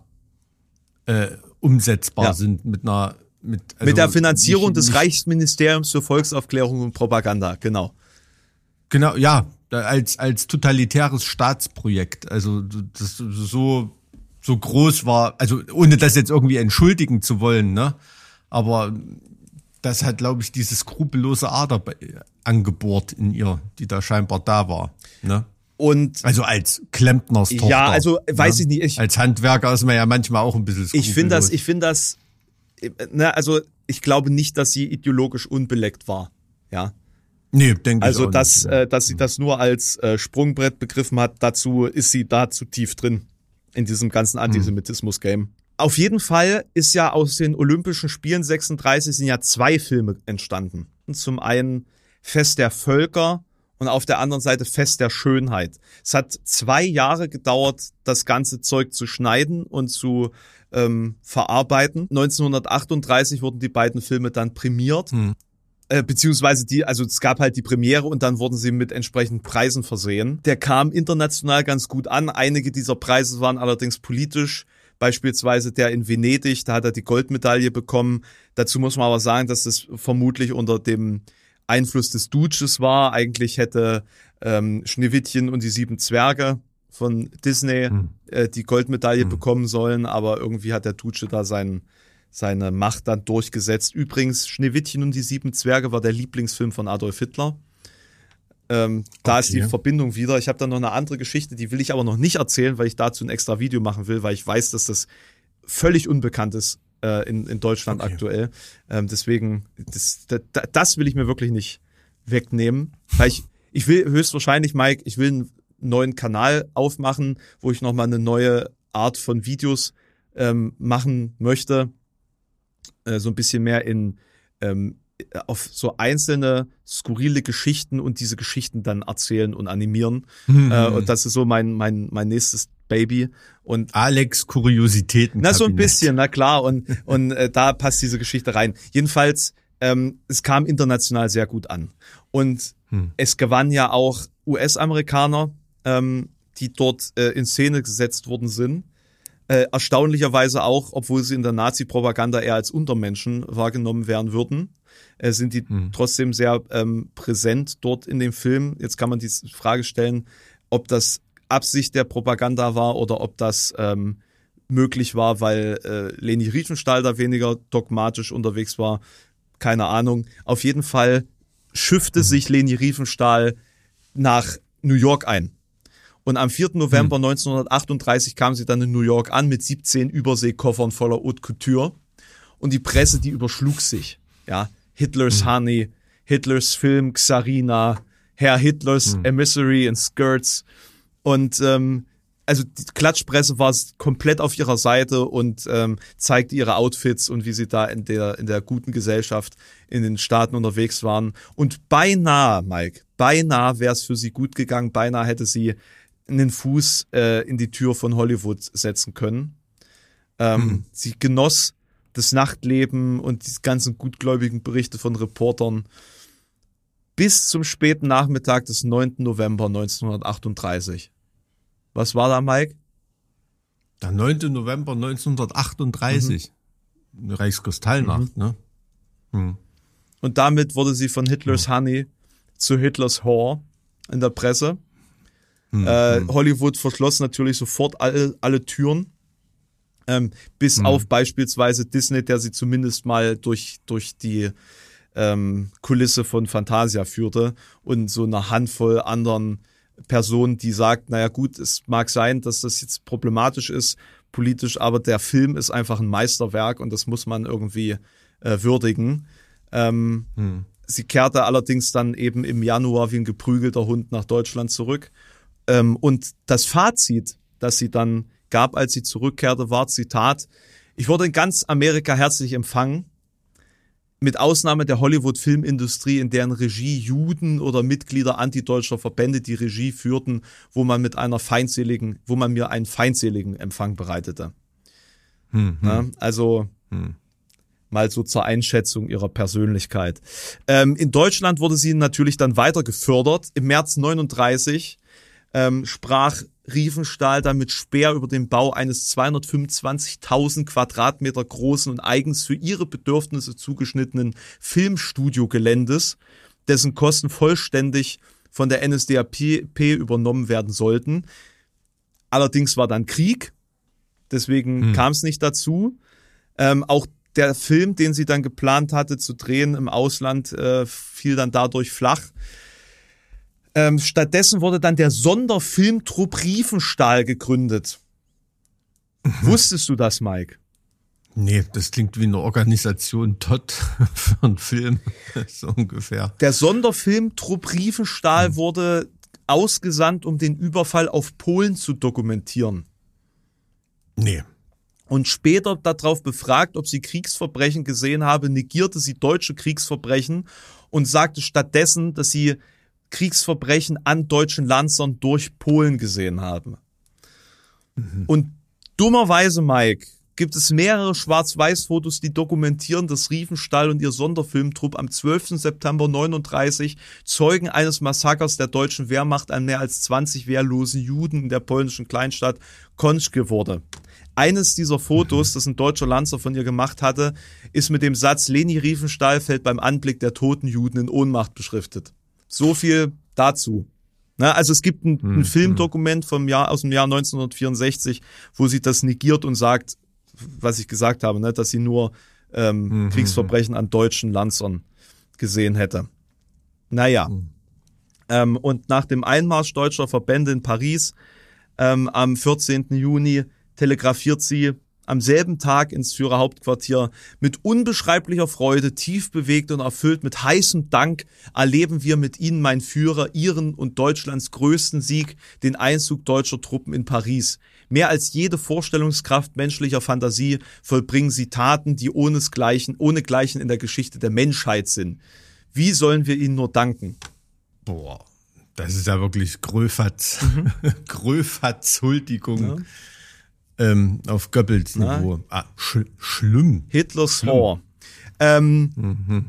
äh, umsetzbar
ja.
sind mit einer mit, also
mit der Finanzierung
nicht,
des
nicht,
Reichsministeriums für Volksaufklärung und Propaganda, genau.
Genau, ja, als als totalitäres Staatsprojekt. Also das so so groß war, also ohne das jetzt irgendwie entschuldigen zu wollen, ne? Aber das hat, glaube ich, diese skrupellose Ader angebohrt in ihr, die da scheinbar da war, ne?
Und
also als Klempnerstochter.
Ja, also weiß ne? ich nicht. Ich,
als Handwerker ist man ja manchmal auch ein bisschen skrupellos.
Ich finde das, ich finde das, ne, also ich glaube nicht, dass sie ideologisch unbeleckt war, ja.
Nee, denke
also
ich auch
dass,
nicht.
äh, dass sie das nur als äh, Sprungbrett begriffen hat, dazu ist sie da zu tief drin in diesem ganzen Antisemitismus-Game. Auf jeden Fall ist ja aus den Olympischen Spielen sechsunddreißig sind ja zwei Filme entstanden. Und zum einen Fest der Völker und auf der anderen Seite Fest der Schönheit. Es hat zwei Jahre gedauert, das ganze Zeug zu schneiden und zu ähm, verarbeiten. neunzehnhundertachtunddreißig wurden die beiden Filme dann prämiert. Hm. Äh, beziehungsweise die, also es gab halt die Premiere und dann wurden sie mit entsprechenden Preisen versehen. Der kam international ganz gut an. Einige dieser Preise waren allerdings politisch. Beispielsweise der in Venedig, da hat er die Goldmedaille bekommen. Dazu muss man aber sagen, dass das vermutlich unter dem Einfluss des Duces war. Eigentlich hätte ähm, Schneewittchen und die sieben Zwerge von Disney hm. äh, die Goldmedaille hm. bekommen sollen, aber irgendwie hat der Duce da seinen, seine Macht dann durchgesetzt. Übrigens, Schneewittchen und die sieben Zwerge war der Lieblingsfilm von Adolf Hitler. Ähm, da okay. ist die Verbindung wieder. Ich habe dann noch eine andere Geschichte, die will ich aber noch nicht erzählen, weil ich dazu ein extra Video machen will, weil ich weiß, dass das völlig unbekannt ist äh, in, in Deutschland okay. aktuell. Ähm, deswegen, das, das, das will ich mir wirklich nicht wegnehmen. Weil ich, ich will höchstwahrscheinlich, Mike, ich will einen neuen Kanal aufmachen, wo ich nochmal eine neue Art von Videos ähm, machen möchte. Äh, so ein bisschen mehr in ähm, auf so einzelne skurrile Geschichten und diese Geschichten dann erzählen und animieren. Mhm. Äh, und das ist so mein mein mein nächstes Baby. Und
Alex Kuriositäten.
Na, so ein bisschen, na klar. Und und äh, da passt diese Geschichte rein. Jedenfalls, ähm, es kam international sehr gut an. Und hm. es gewann ja auch U S-Amerikaner, ähm, die dort äh, in Szene gesetzt worden sind. Äh, erstaunlicherweise auch, obwohl sie in der Nazi-Propaganda eher als Untermenschen wahrgenommen werden würden, äh, sind die hm. trotzdem sehr ähm, präsent dort in dem Film. Jetzt kann man die Frage stellen, ob das Absicht der Propaganda war oder ob das ähm, möglich war, weil äh, Leni Riefenstahl da weniger dogmatisch unterwegs war. Keine Ahnung. Auf jeden Fall schiffte hm. sich Leni Riefenstahl nach New York ein. Und am vierten November hm. neunzehnhundertachtunddreißig kam sie dann in New York an mit siebzehn Überseekoffern voller Haute Couture. Und die Presse, die überschlug sich. Ja, Hitlers hm. Honey, Hitlers Film Xarina, Herr Hitlers hm. Emissary in Skirts. Und ähm, also die Klatschpresse war komplett auf ihrer Seite und ähm, zeigte ihre Outfits und wie sie da in der in der guten Gesellschaft in den Staaten unterwegs waren. Und beinahe, Mike, beinahe wäre es für sie gut gegangen, beinahe hätte sie einen Fuß äh, in die Tür von Hollywood setzen können. Ähm, mhm. Sie genoss das Nachtleben und die ganzen gutgläubigen Berichte von Reportern bis zum späten Nachmittag des neunten November neunzehnhundertachtunddreißig. Was war da, Mike?
Der neunte November neunzehnhundertachtunddreißig. Mhm. Eine Reichskristallnacht, mhm. ne? Mhm.
Und damit wurde sie von Hitlers mhm. Honey zu Hitlers Whore in der Presse. Mhm. Äh, Hollywood verschloss natürlich sofort alle, alle Türen. Ähm, bis mhm. auf beispielsweise Disney, der sie zumindest mal durch, durch die ähm, Kulisse von Fantasia führte und so eine Handvoll anderen Personen, die sagt, naja gut, es mag sein, dass das jetzt problematisch ist, politisch, aber der Film ist einfach ein Meisterwerk und das muss man irgendwie äh, würdigen. Ähm, hm. sie kehrte allerdings dann eben im Januar wie ein geprügelter Hund nach Deutschland zurück. Ähm, und das Fazit, das sie dann gab, als sie zurückkehrte, war, Zitat, ich wurde in ganz Amerika herzlich empfangen, mit Ausnahme der Hollywood-Filmindustrie, in deren Regie Juden oder Mitglieder antideutscher Verbände die Regie führten, wo man mit einer feindseligen, wo man mir einen feindseligen Empfang bereitete. Hm, hm. Also hm. mal so zur Einschätzung ihrer Persönlichkeit. Ähm, in Deutschland wurde sie natürlich dann weiter gefördert. Im März neununddreißig ähm, sprach Riefenstahl dann mit Speer über den Bau eines zweihundertfünfundzwanzigtausend Quadratmeter großen und eigens für ihre Bedürfnisse zugeschnittenen Filmstudiogeländes, dessen Kosten vollständig von der N S D A P übernommen werden sollten. Allerdings war dann Krieg, deswegen hm. kam es nicht dazu. Ähm, auch der Film, den sie dann geplant hatte zu drehen im Ausland, äh, fiel dann dadurch flach. Ähm, stattdessen wurde dann der Sonderfilmtrupp Riefenstahl gegründet. Mhm. Wusstest du das, Mike?
Nee, das klingt wie eine Organisation T O T für einen Film, so ungefähr.
Der Sonderfilmtrupp Riefenstahl mhm. wurde ausgesandt, um den Überfall auf Polen zu dokumentieren.
Nee.
Und später darauf befragt, ob sie Kriegsverbrechen gesehen habe, negierte sie deutsche Kriegsverbrechen und sagte stattdessen, dass sie Kriegsverbrechen an deutschen Lancern durch Polen gesehen haben. Mhm. Und dummerweise, Mike, gibt es mehrere Schwarz-Weiß-Fotos, die dokumentieren, dass Riefenstahl und ihr Sonderfilmtrupp am zwölften September neununddreißig Zeugen eines Massakers der deutschen Wehrmacht an mehr als zwanzig wehrlosen Juden in der polnischen Kleinstadt Konczkie wurde. Eines dieser Fotos, das ein deutscher Lanzer von ihr gemacht hatte, ist mit dem Satz, Leni Riefenstahl fällt beim Anblick der toten Juden in Ohnmacht beschriftet. So viel dazu. Na, also es gibt ein, ein hm, Filmdokument vom Jahr, aus dem Jahr neunzehnhundertvierundsechzig, wo sie das negiert und sagt, was ich gesagt habe, ne, dass sie nur ähm, hm, Kriegsverbrechen an deutschen Lancern gesehen hätte. Naja. Hm. Ähm, und nach dem Einmarsch deutscher Verbände in Paris ähm, am vierzehnten Juni telegrafiert sie am selben Tag ins Führerhauptquartier: Mit unbeschreiblicher Freude, tief bewegt und erfüllt mit heißem Dank erleben wir mit Ihnen, mein Führer, Ihren und Deutschlands größten Sieg, den Einzug deutscher Truppen in Paris. Mehr als jede Vorstellungskraft menschlicher Fantasie vollbringen Sie Taten, die ohnesgleichen, ohnegleichen in der Geschichte der Menschheit sind. Wie sollen wir Ihnen nur danken?
Boah, das ist ja wirklich Gröfatz, mhm. Gröfatz Huldigung. Ja. Ähm, auf Goebbels Niveau. Ah, sch- schlimm.
Hitlers Whore. Ähm, mhm.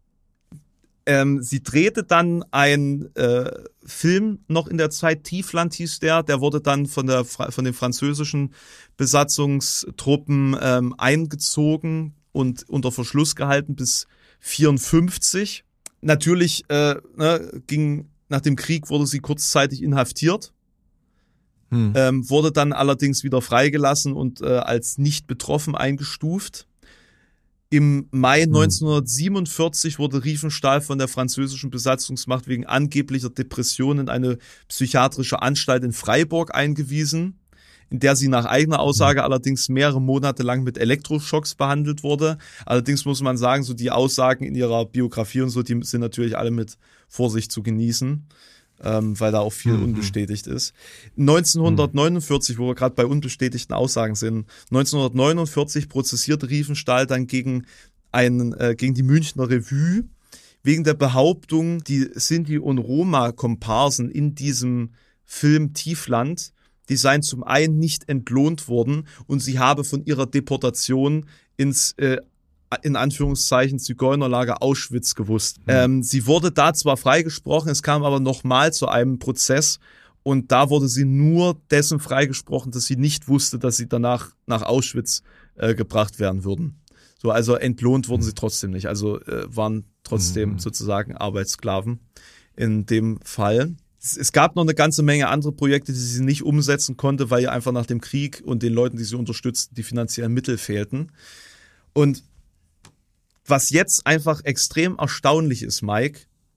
ähm, sie drehte dann einen äh, Film noch in der Zeit, Tiefland hieß der, der wurde dann von der von den französischen Besatzungstruppen ähm, eingezogen und unter Verschluss gehalten bis vierundfünfzig. Natürlich äh, ne, ging nach dem Krieg wurde sie kurzzeitig inhaftiert. Hm. Ähm, wurde dann allerdings wieder freigelassen und äh, als nicht betroffen eingestuft. Im Mai hm. neunzehnhundertsiebenundvierzig wurde Riefenstahl von der französischen Besatzungsmacht wegen angeblicher Depression in eine psychiatrische Anstalt in Freiburg eingewiesen, in der sie nach eigener Aussage hm. allerdings mehrere Monate lang mit Elektroschocks behandelt wurde. Allerdings muss man sagen, so die Aussagen in ihrer Biografie und so, die sind natürlich alle mit Vorsicht zu genießen. Ähm, weil da auch viel mhm. unbestätigt ist. neunzehnhundertneunundvierzig, wo wir gerade bei unbestätigten Aussagen sind, neunzehnhundertneunundvierzig prozessierte Riefenstahl dann gegen einen, äh, gegen die Münchner Revue wegen der Behauptung, die Sinti- und Roma-Komparsen in diesem Film Tiefland, die seien zum einen nicht entlohnt worden und sie habe von ihrer Deportation ins äh, in Anführungszeichen Zigeunerlager Auschwitz gewusst. Mhm. Ähm, sie wurde da zwar freigesprochen, es kam aber nochmal zu einem Prozess und da wurde sie nur dessen freigesprochen, dass sie nicht wusste, dass sie danach nach Auschwitz äh, gebracht werden würden. So, also entlohnt wurden mhm. sie trotzdem nicht, also äh, waren trotzdem mhm. sozusagen Arbeitssklaven in dem Fall. Es, es gab noch eine ganze Menge andere Projekte, die sie nicht umsetzen konnte, weil ihr einfach nach dem Krieg und den Leuten, die sie unterstützten, die finanziellen Mittel fehlten. Und was jetzt einfach extrem erstaunlich ist, Mike,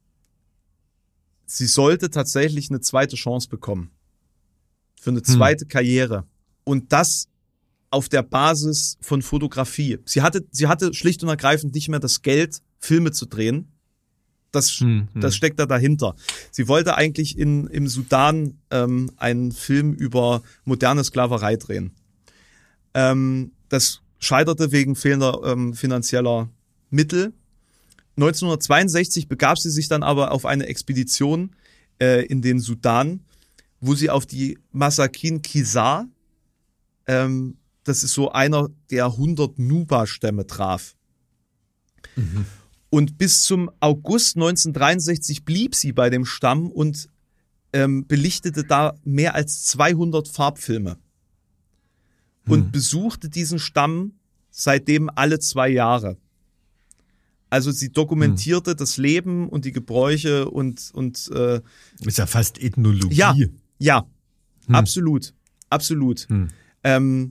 sie sollte tatsächlich eine zweite Chance bekommen. Für eine zweite hm. Karriere. Und das auf der Basis von Fotografie. Sie hatte, sie hatte schlicht und ergreifend nicht mehr das Geld, Filme zu drehen. Das, hm, hm. das steckt da dahinter. Sie wollte eigentlich in, im Sudan ähm, einen Film über moderne Sklaverei drehen. Ähm, das scheiterte wegen fehlender ähm, finanzieller Mittel. neunzehnhundertzweiundsechzig begab sie sich dann aber auf eine Expedition äh, in den Sudan, wo sie auf die Masakin Kizar, ähm, das ist so einer der hundert Nuba-Stämme, traf. Mhm. Und bis zum August neunzehnhundertdreiundsechzig blieb sie bei dem Stamm und ähm, belichtete da mehr als zweihundert Farbfilme. Und hm. besuchte diesen Stamm seitdem alle zwei Jahre. Also sie dokumentierte hm. das Leben und die Gebräuche und... und äh,
ist ja fast Ethnologie.
Ja, ja, hm. absolut, absolut. Hm. Ähm,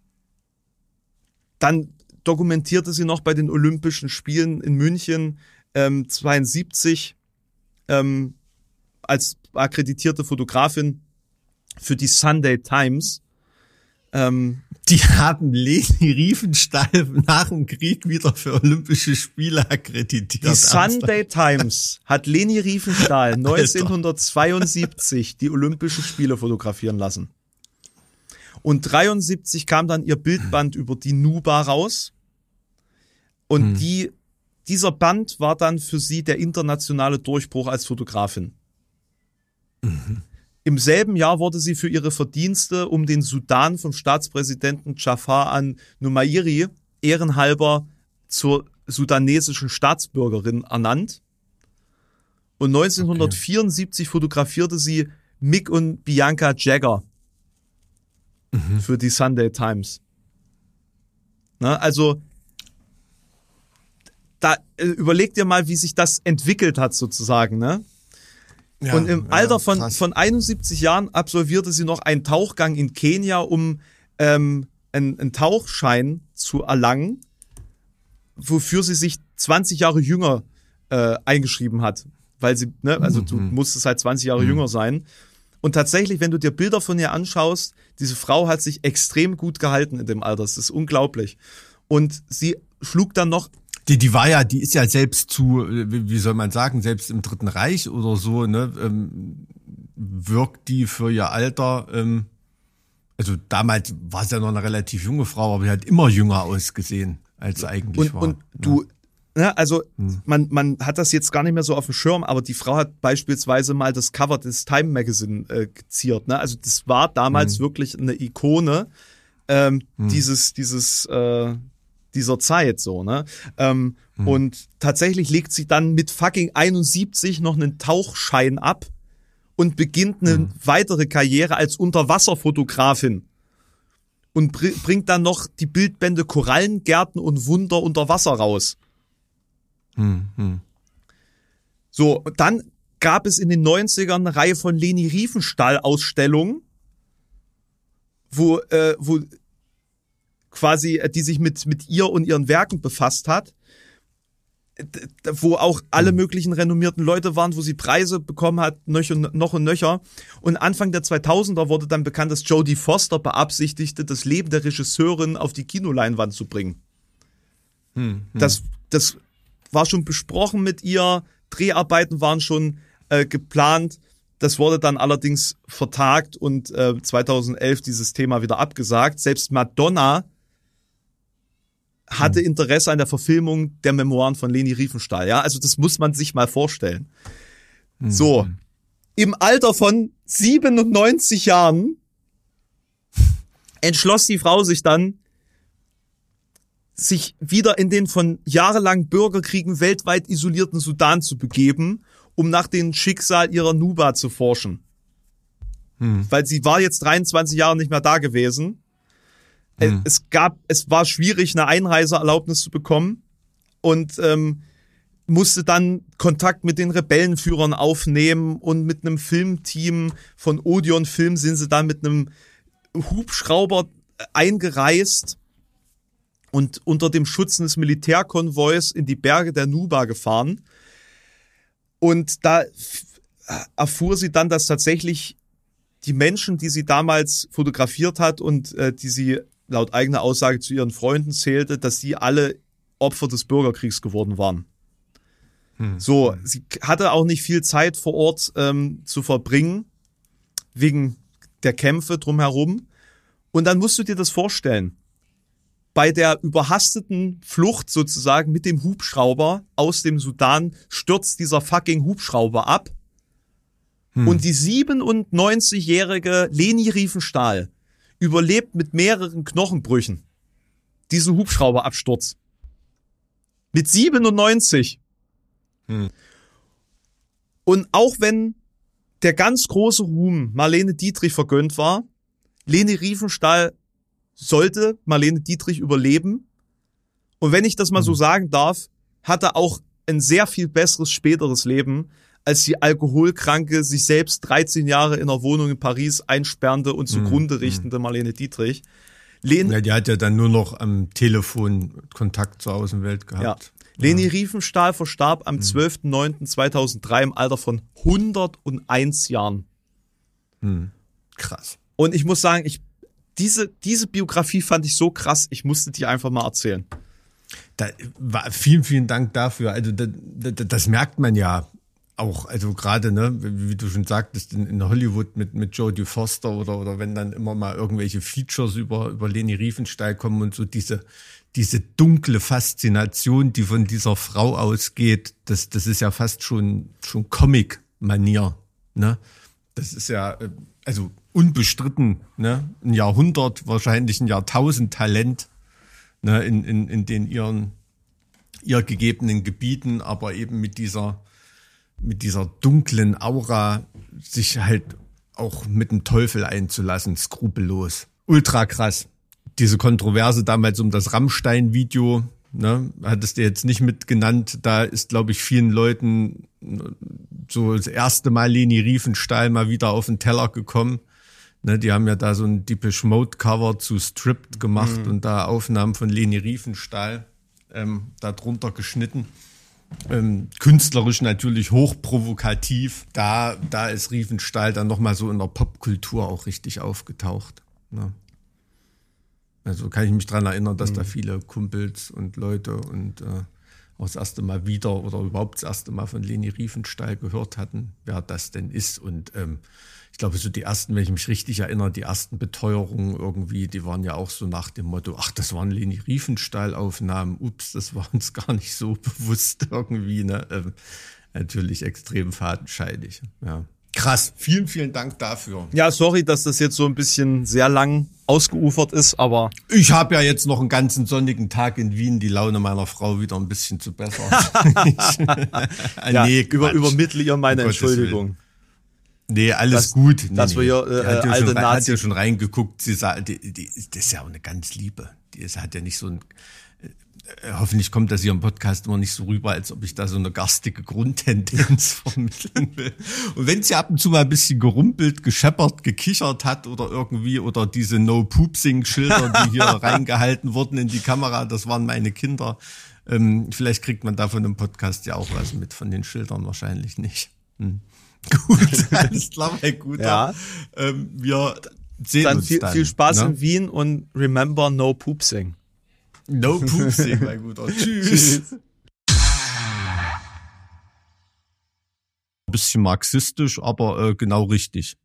dann dokumentierte sie noch bei den Olympischen Spielen in München ähm, zweiundsiebzig ähm, als akkreditierte Fotografin für die Sunday Times. Ähm,
die haben Leni Riefenstahl nach dem Krieg wieder für Olympische Spiele akkreditiert.
Die Sunday Times hat Leni Riefenstahl neunzehnhundertzweiundsiebzig die Olympischen Spiele fotografieren lassen. Und dreiundsiebzig kam dann ihr Bildband über die Nuba raus. Und hm. die, dieser Band war dann für sie der internationale Durchbruch als Fotografin. Mhm. Im selben Jahr wurde sie für ihre Verdienste um den Sudan vom Staatspräsidenten Jafar an-Numairi ehrenhalber zur sudanesischen Staatsbürgerin ernannt. Und neunzehnhundertvierundsiebzig okay. fotografierte sie Mick und Bianca Jagger mhm. für die Sunday Times. Na, also da äh, überleg dir mal, wie sich das entwickelt hat sozusagen, ne? Ja, und im ja, Alter von, von einundsiebzig Jahren absolvierte sie noch einen Tauchgang in Kenia, um ähm, einen, einen Tauchschein zu erlangen, wofür sie sich zwanzig Jahre jünger äh, eingeschrieben hat. Weil sie, ne, also mhm. du musstest halt zwanzig Jahre mhm. jünger sein. Und tatsächlich, wenn du dir Bilder von ihr anschaust, diese Frau hat sich extrem gut gehalten in dem Alter. Das ist unglaublich. Und sie schlug dann noch
Die, die war ja, die ist ja selbst zu, wie soll man sagen, selbst im Dritten Reich oder so, ne, ähm, wirkt die für ihr Alter, ähm, also damals war sie ja noch eine relativ junge Frau, aber sie hat immer jünger ausgesehen, als sie eigentlich
und,
war.
Und du, ne, also hm. man, man hat das jetzt gar nicht mehr so auf dem Schirm, aber die Frau hat beispielsweise mal das Cover des Time Magazine äh, geziert, ne, also das war damals hm. wirklich eine Ikone ähm, hm. dieses, dieses, äh, dieser Zeit so, ne? Ähm, mhm. Und tatsächlich legt sie dann mit fucking einundsiebzig noch einen Tauchschein ab und beginnt eine mhm. weitere Karriere als Unterwasserfotografin und br- bringt dann noch die Bildbände Korallengärten und Wunder unter Wasser raus.
Mhm.
So, und dann gab es in den neunzigern eine Reihe von Leni Riefenstahl-Ausstellungen, wo, äh, wo quasi, die sich mit, mit ihr und ihren Werken befasst hat, wo auch alle möglichen renommierten Leute waren, wo sie Preise bekommen hat, noch und, noch und nöcher. Und Anfang der zweitausender wurde dann bekannt, dass Jodie Foster beabsichtigte, das Leben der Regisseurin auf die Kinoleinwand zu bringen. Hm, hm. Das, das war schon besprochen mit ihr, Dreharbeiten waren schon äh, geplant. Das wurde dann allerdings vertagt und äh, zweitausendelf dieses Thema wieder abgesagt. Selbst Madonna hatte Interesse an der Verfilmung der Memoiren von Leni Riefenstahl. Ja, also das muss man sich mal vorstellen. Mhm. So, im Alter von siebenundneunzig Jahren entschloss die Frau sich dann, sich wieder in den von jahrelangen Bürgerkriegen weltweit isolierten Sudan zu begeben, um nach dem Schicksal ihrer Nuba zu forschen. Mhm. Weil sie war jetzt dreiundzwanzig Jahre nicht mehr da gewesen. Hm. Es gab, es war schwierig, eine Einreiseerlaubnis zu bekommen und ähm, musste dann Kontakt mit den Rebellenführern aufnehmen und mit einem Filmteam von Odeon Film sind sie dann mit einem Hubschrauber eingereist und unter dem Schutz des Militärkonvois in die Berge der Nuba gefahren. Und da erfuhr sie dann, dass tatsächlich die Menschen, die sie damals fotografiert hat und äh, die sie laut eigener Aussage zu ihren Freunden zählte, dass sie alle Opfer des Bürgerkriegs geworden waren. Hm. So, sie hatte auch nicht viel Zeit vor Ort ähm, zu verbringen, wegen der Kämpfe drumherum. Und dann musst du dir das vorstellen. Bei der überhasteten Flucht sozusagen mit dem Hubschrauber aus dem Sudan stürzt dieser fucking Hubschrauber ab. Hm. Und die siebenundneunzigjährige Leni Riefenstahl überlebt mit mehreren Knochenbrüchen diesen Hubschrauberabsturz. Mit siebenundneunzig. Hm. Und auch wenn der ganz große Ruhm Marlene Dietrich vergönnt war, Leni Riefenstahl sollte Marlene Dietrich überleben. Und wenn ich das mal so sagen darf, hatte auch ein sehr viel besseres späteres Leben, als die alkoholkranke, sich selbst dreizehn Jahre in einer Wohnung in Paris einsperrende und zugrunde richtende Marlene Dietrich. Len-
ja, die hat ja dann nur noch am Telefon Kontakt zur Außenwelt gehabt.
Ja. Leni Riefenstahl verstarb am zwölften neunten zweitausenddrei im Alter von hunderteins Jahren.
Hm. Krass.
Und ich muss sagen, ich diese diese Biografie fand ich so krass, ich musste die einfach mal erzählen.
Da war, vielen, vielen Dank dafür. Also das, das, das merkt man ja auch, also gerade, ne, wie, wie du schon sagtest, in, in Hollywood mit mit Jodie Foster oder oder wenn dann immer mal irgendwelche Features über über Leni Riefenstahl kommen und so diese diese dunkle Faszination, die von dieser Frau ausgeht, das das ist ja fast schon schon Comic-Manier, ne? Das ist ja also unbestritten, ne, ein Jahrhundert, wahrscheinlich ein Jahrtausend Talent, ne, in in in den ihren ihr gegebenen Gebieten, aber eben mit dieser mit dieser dunklen Aura sich halt auch mit dem Teufel einzulassen, skrupellos. Ultra krass. Diese Kontroverse damals um das Rammstein-Video, ne, hattest du jetzt nicht mit genannt, da ist, glaube ich, vielen Leuten so das erste Mal Leni Riefenstahl mal wieder auf den Teller gekommen. Ne, die haben ja da so ein Depeche Mode Cover zu Stripped gemacht mhm. und da Aufnahmen von Leni Riefenstahl ähm, da drunter geschnitten. Ähm, künstlerisch natürlich hochprovokativ. Da, da ist Riefenstahl dann nochmal so in der Popkultur auch richtig aufgetaucht. Ne? Also kann ich mich dran erinnern, dass mhm. da viele Kumpels und Leute und äh, auch das erste Mal wieder oder überhaupt das erste Mal von Leni Riefenstahl gehört hatten, wer das denn ist. Und ähm, ich glaube, so die ersten, wenn ich mich richtig erinnere, die ersten Beteuerungen irgendwie, die waren ja auch so nach dem Motto, ach, das waren Leni Riefenstahl-Aufnahmen, ups, das war uns gar nicht so bewusst irgendwie, ne? Ähm, natürlich extrem fadenscheinig, ja. Krass, vielen, vielen Dank dafür.
Ja, sorry, dass das jetzt so ein bisschen sehr lang ausgeufert ist, aber...
Ich habe ja jetzt noch einen ganzen sonnigen Tag in Wien, die Laune meiner Frau wieder ein bisschen zu bessern.
ja, nee, über, übermittle ihr meine um Entschuldigung.
Nee, alles
das,
gut. Nee,
dass wir hier äh,
hat ja
alte
schon,
Nazi...
hat ja schon reingeguckt, sie sagt, die, die, das ist ja auch eine ganz Liebe. Die ist, hat ja nicht so ein... Äh, hoffentlich kommt das hier im Podcast immer nicht so rüber, als ob ich da so eine garstige Grundtendenz vermitteln will. Und wenn sie ab und zu mal ein bisschen gerumpelt, gescheppert, gekichert hat oder irgendwie, oder diese No-Poopsing-Schilder, die hier reingehalten wurden in die Kamera, das waren meine Kinder. Ähm, vielleicht kriegt man davon im Podcast ja auch was mit, von den Schildern wahrscheinlich nicht. Hm. Gut, alles klar, mein Guter.
Ja.
Ähm, wir sehen
dann
uns
viel,
dann.
Viel Spaß
ne?
in Wien und remember no poopsing.
No poopsing, mein Guter. Tschüss. Tschüss. Bisschen marxistisch, aber äh, genau richtig.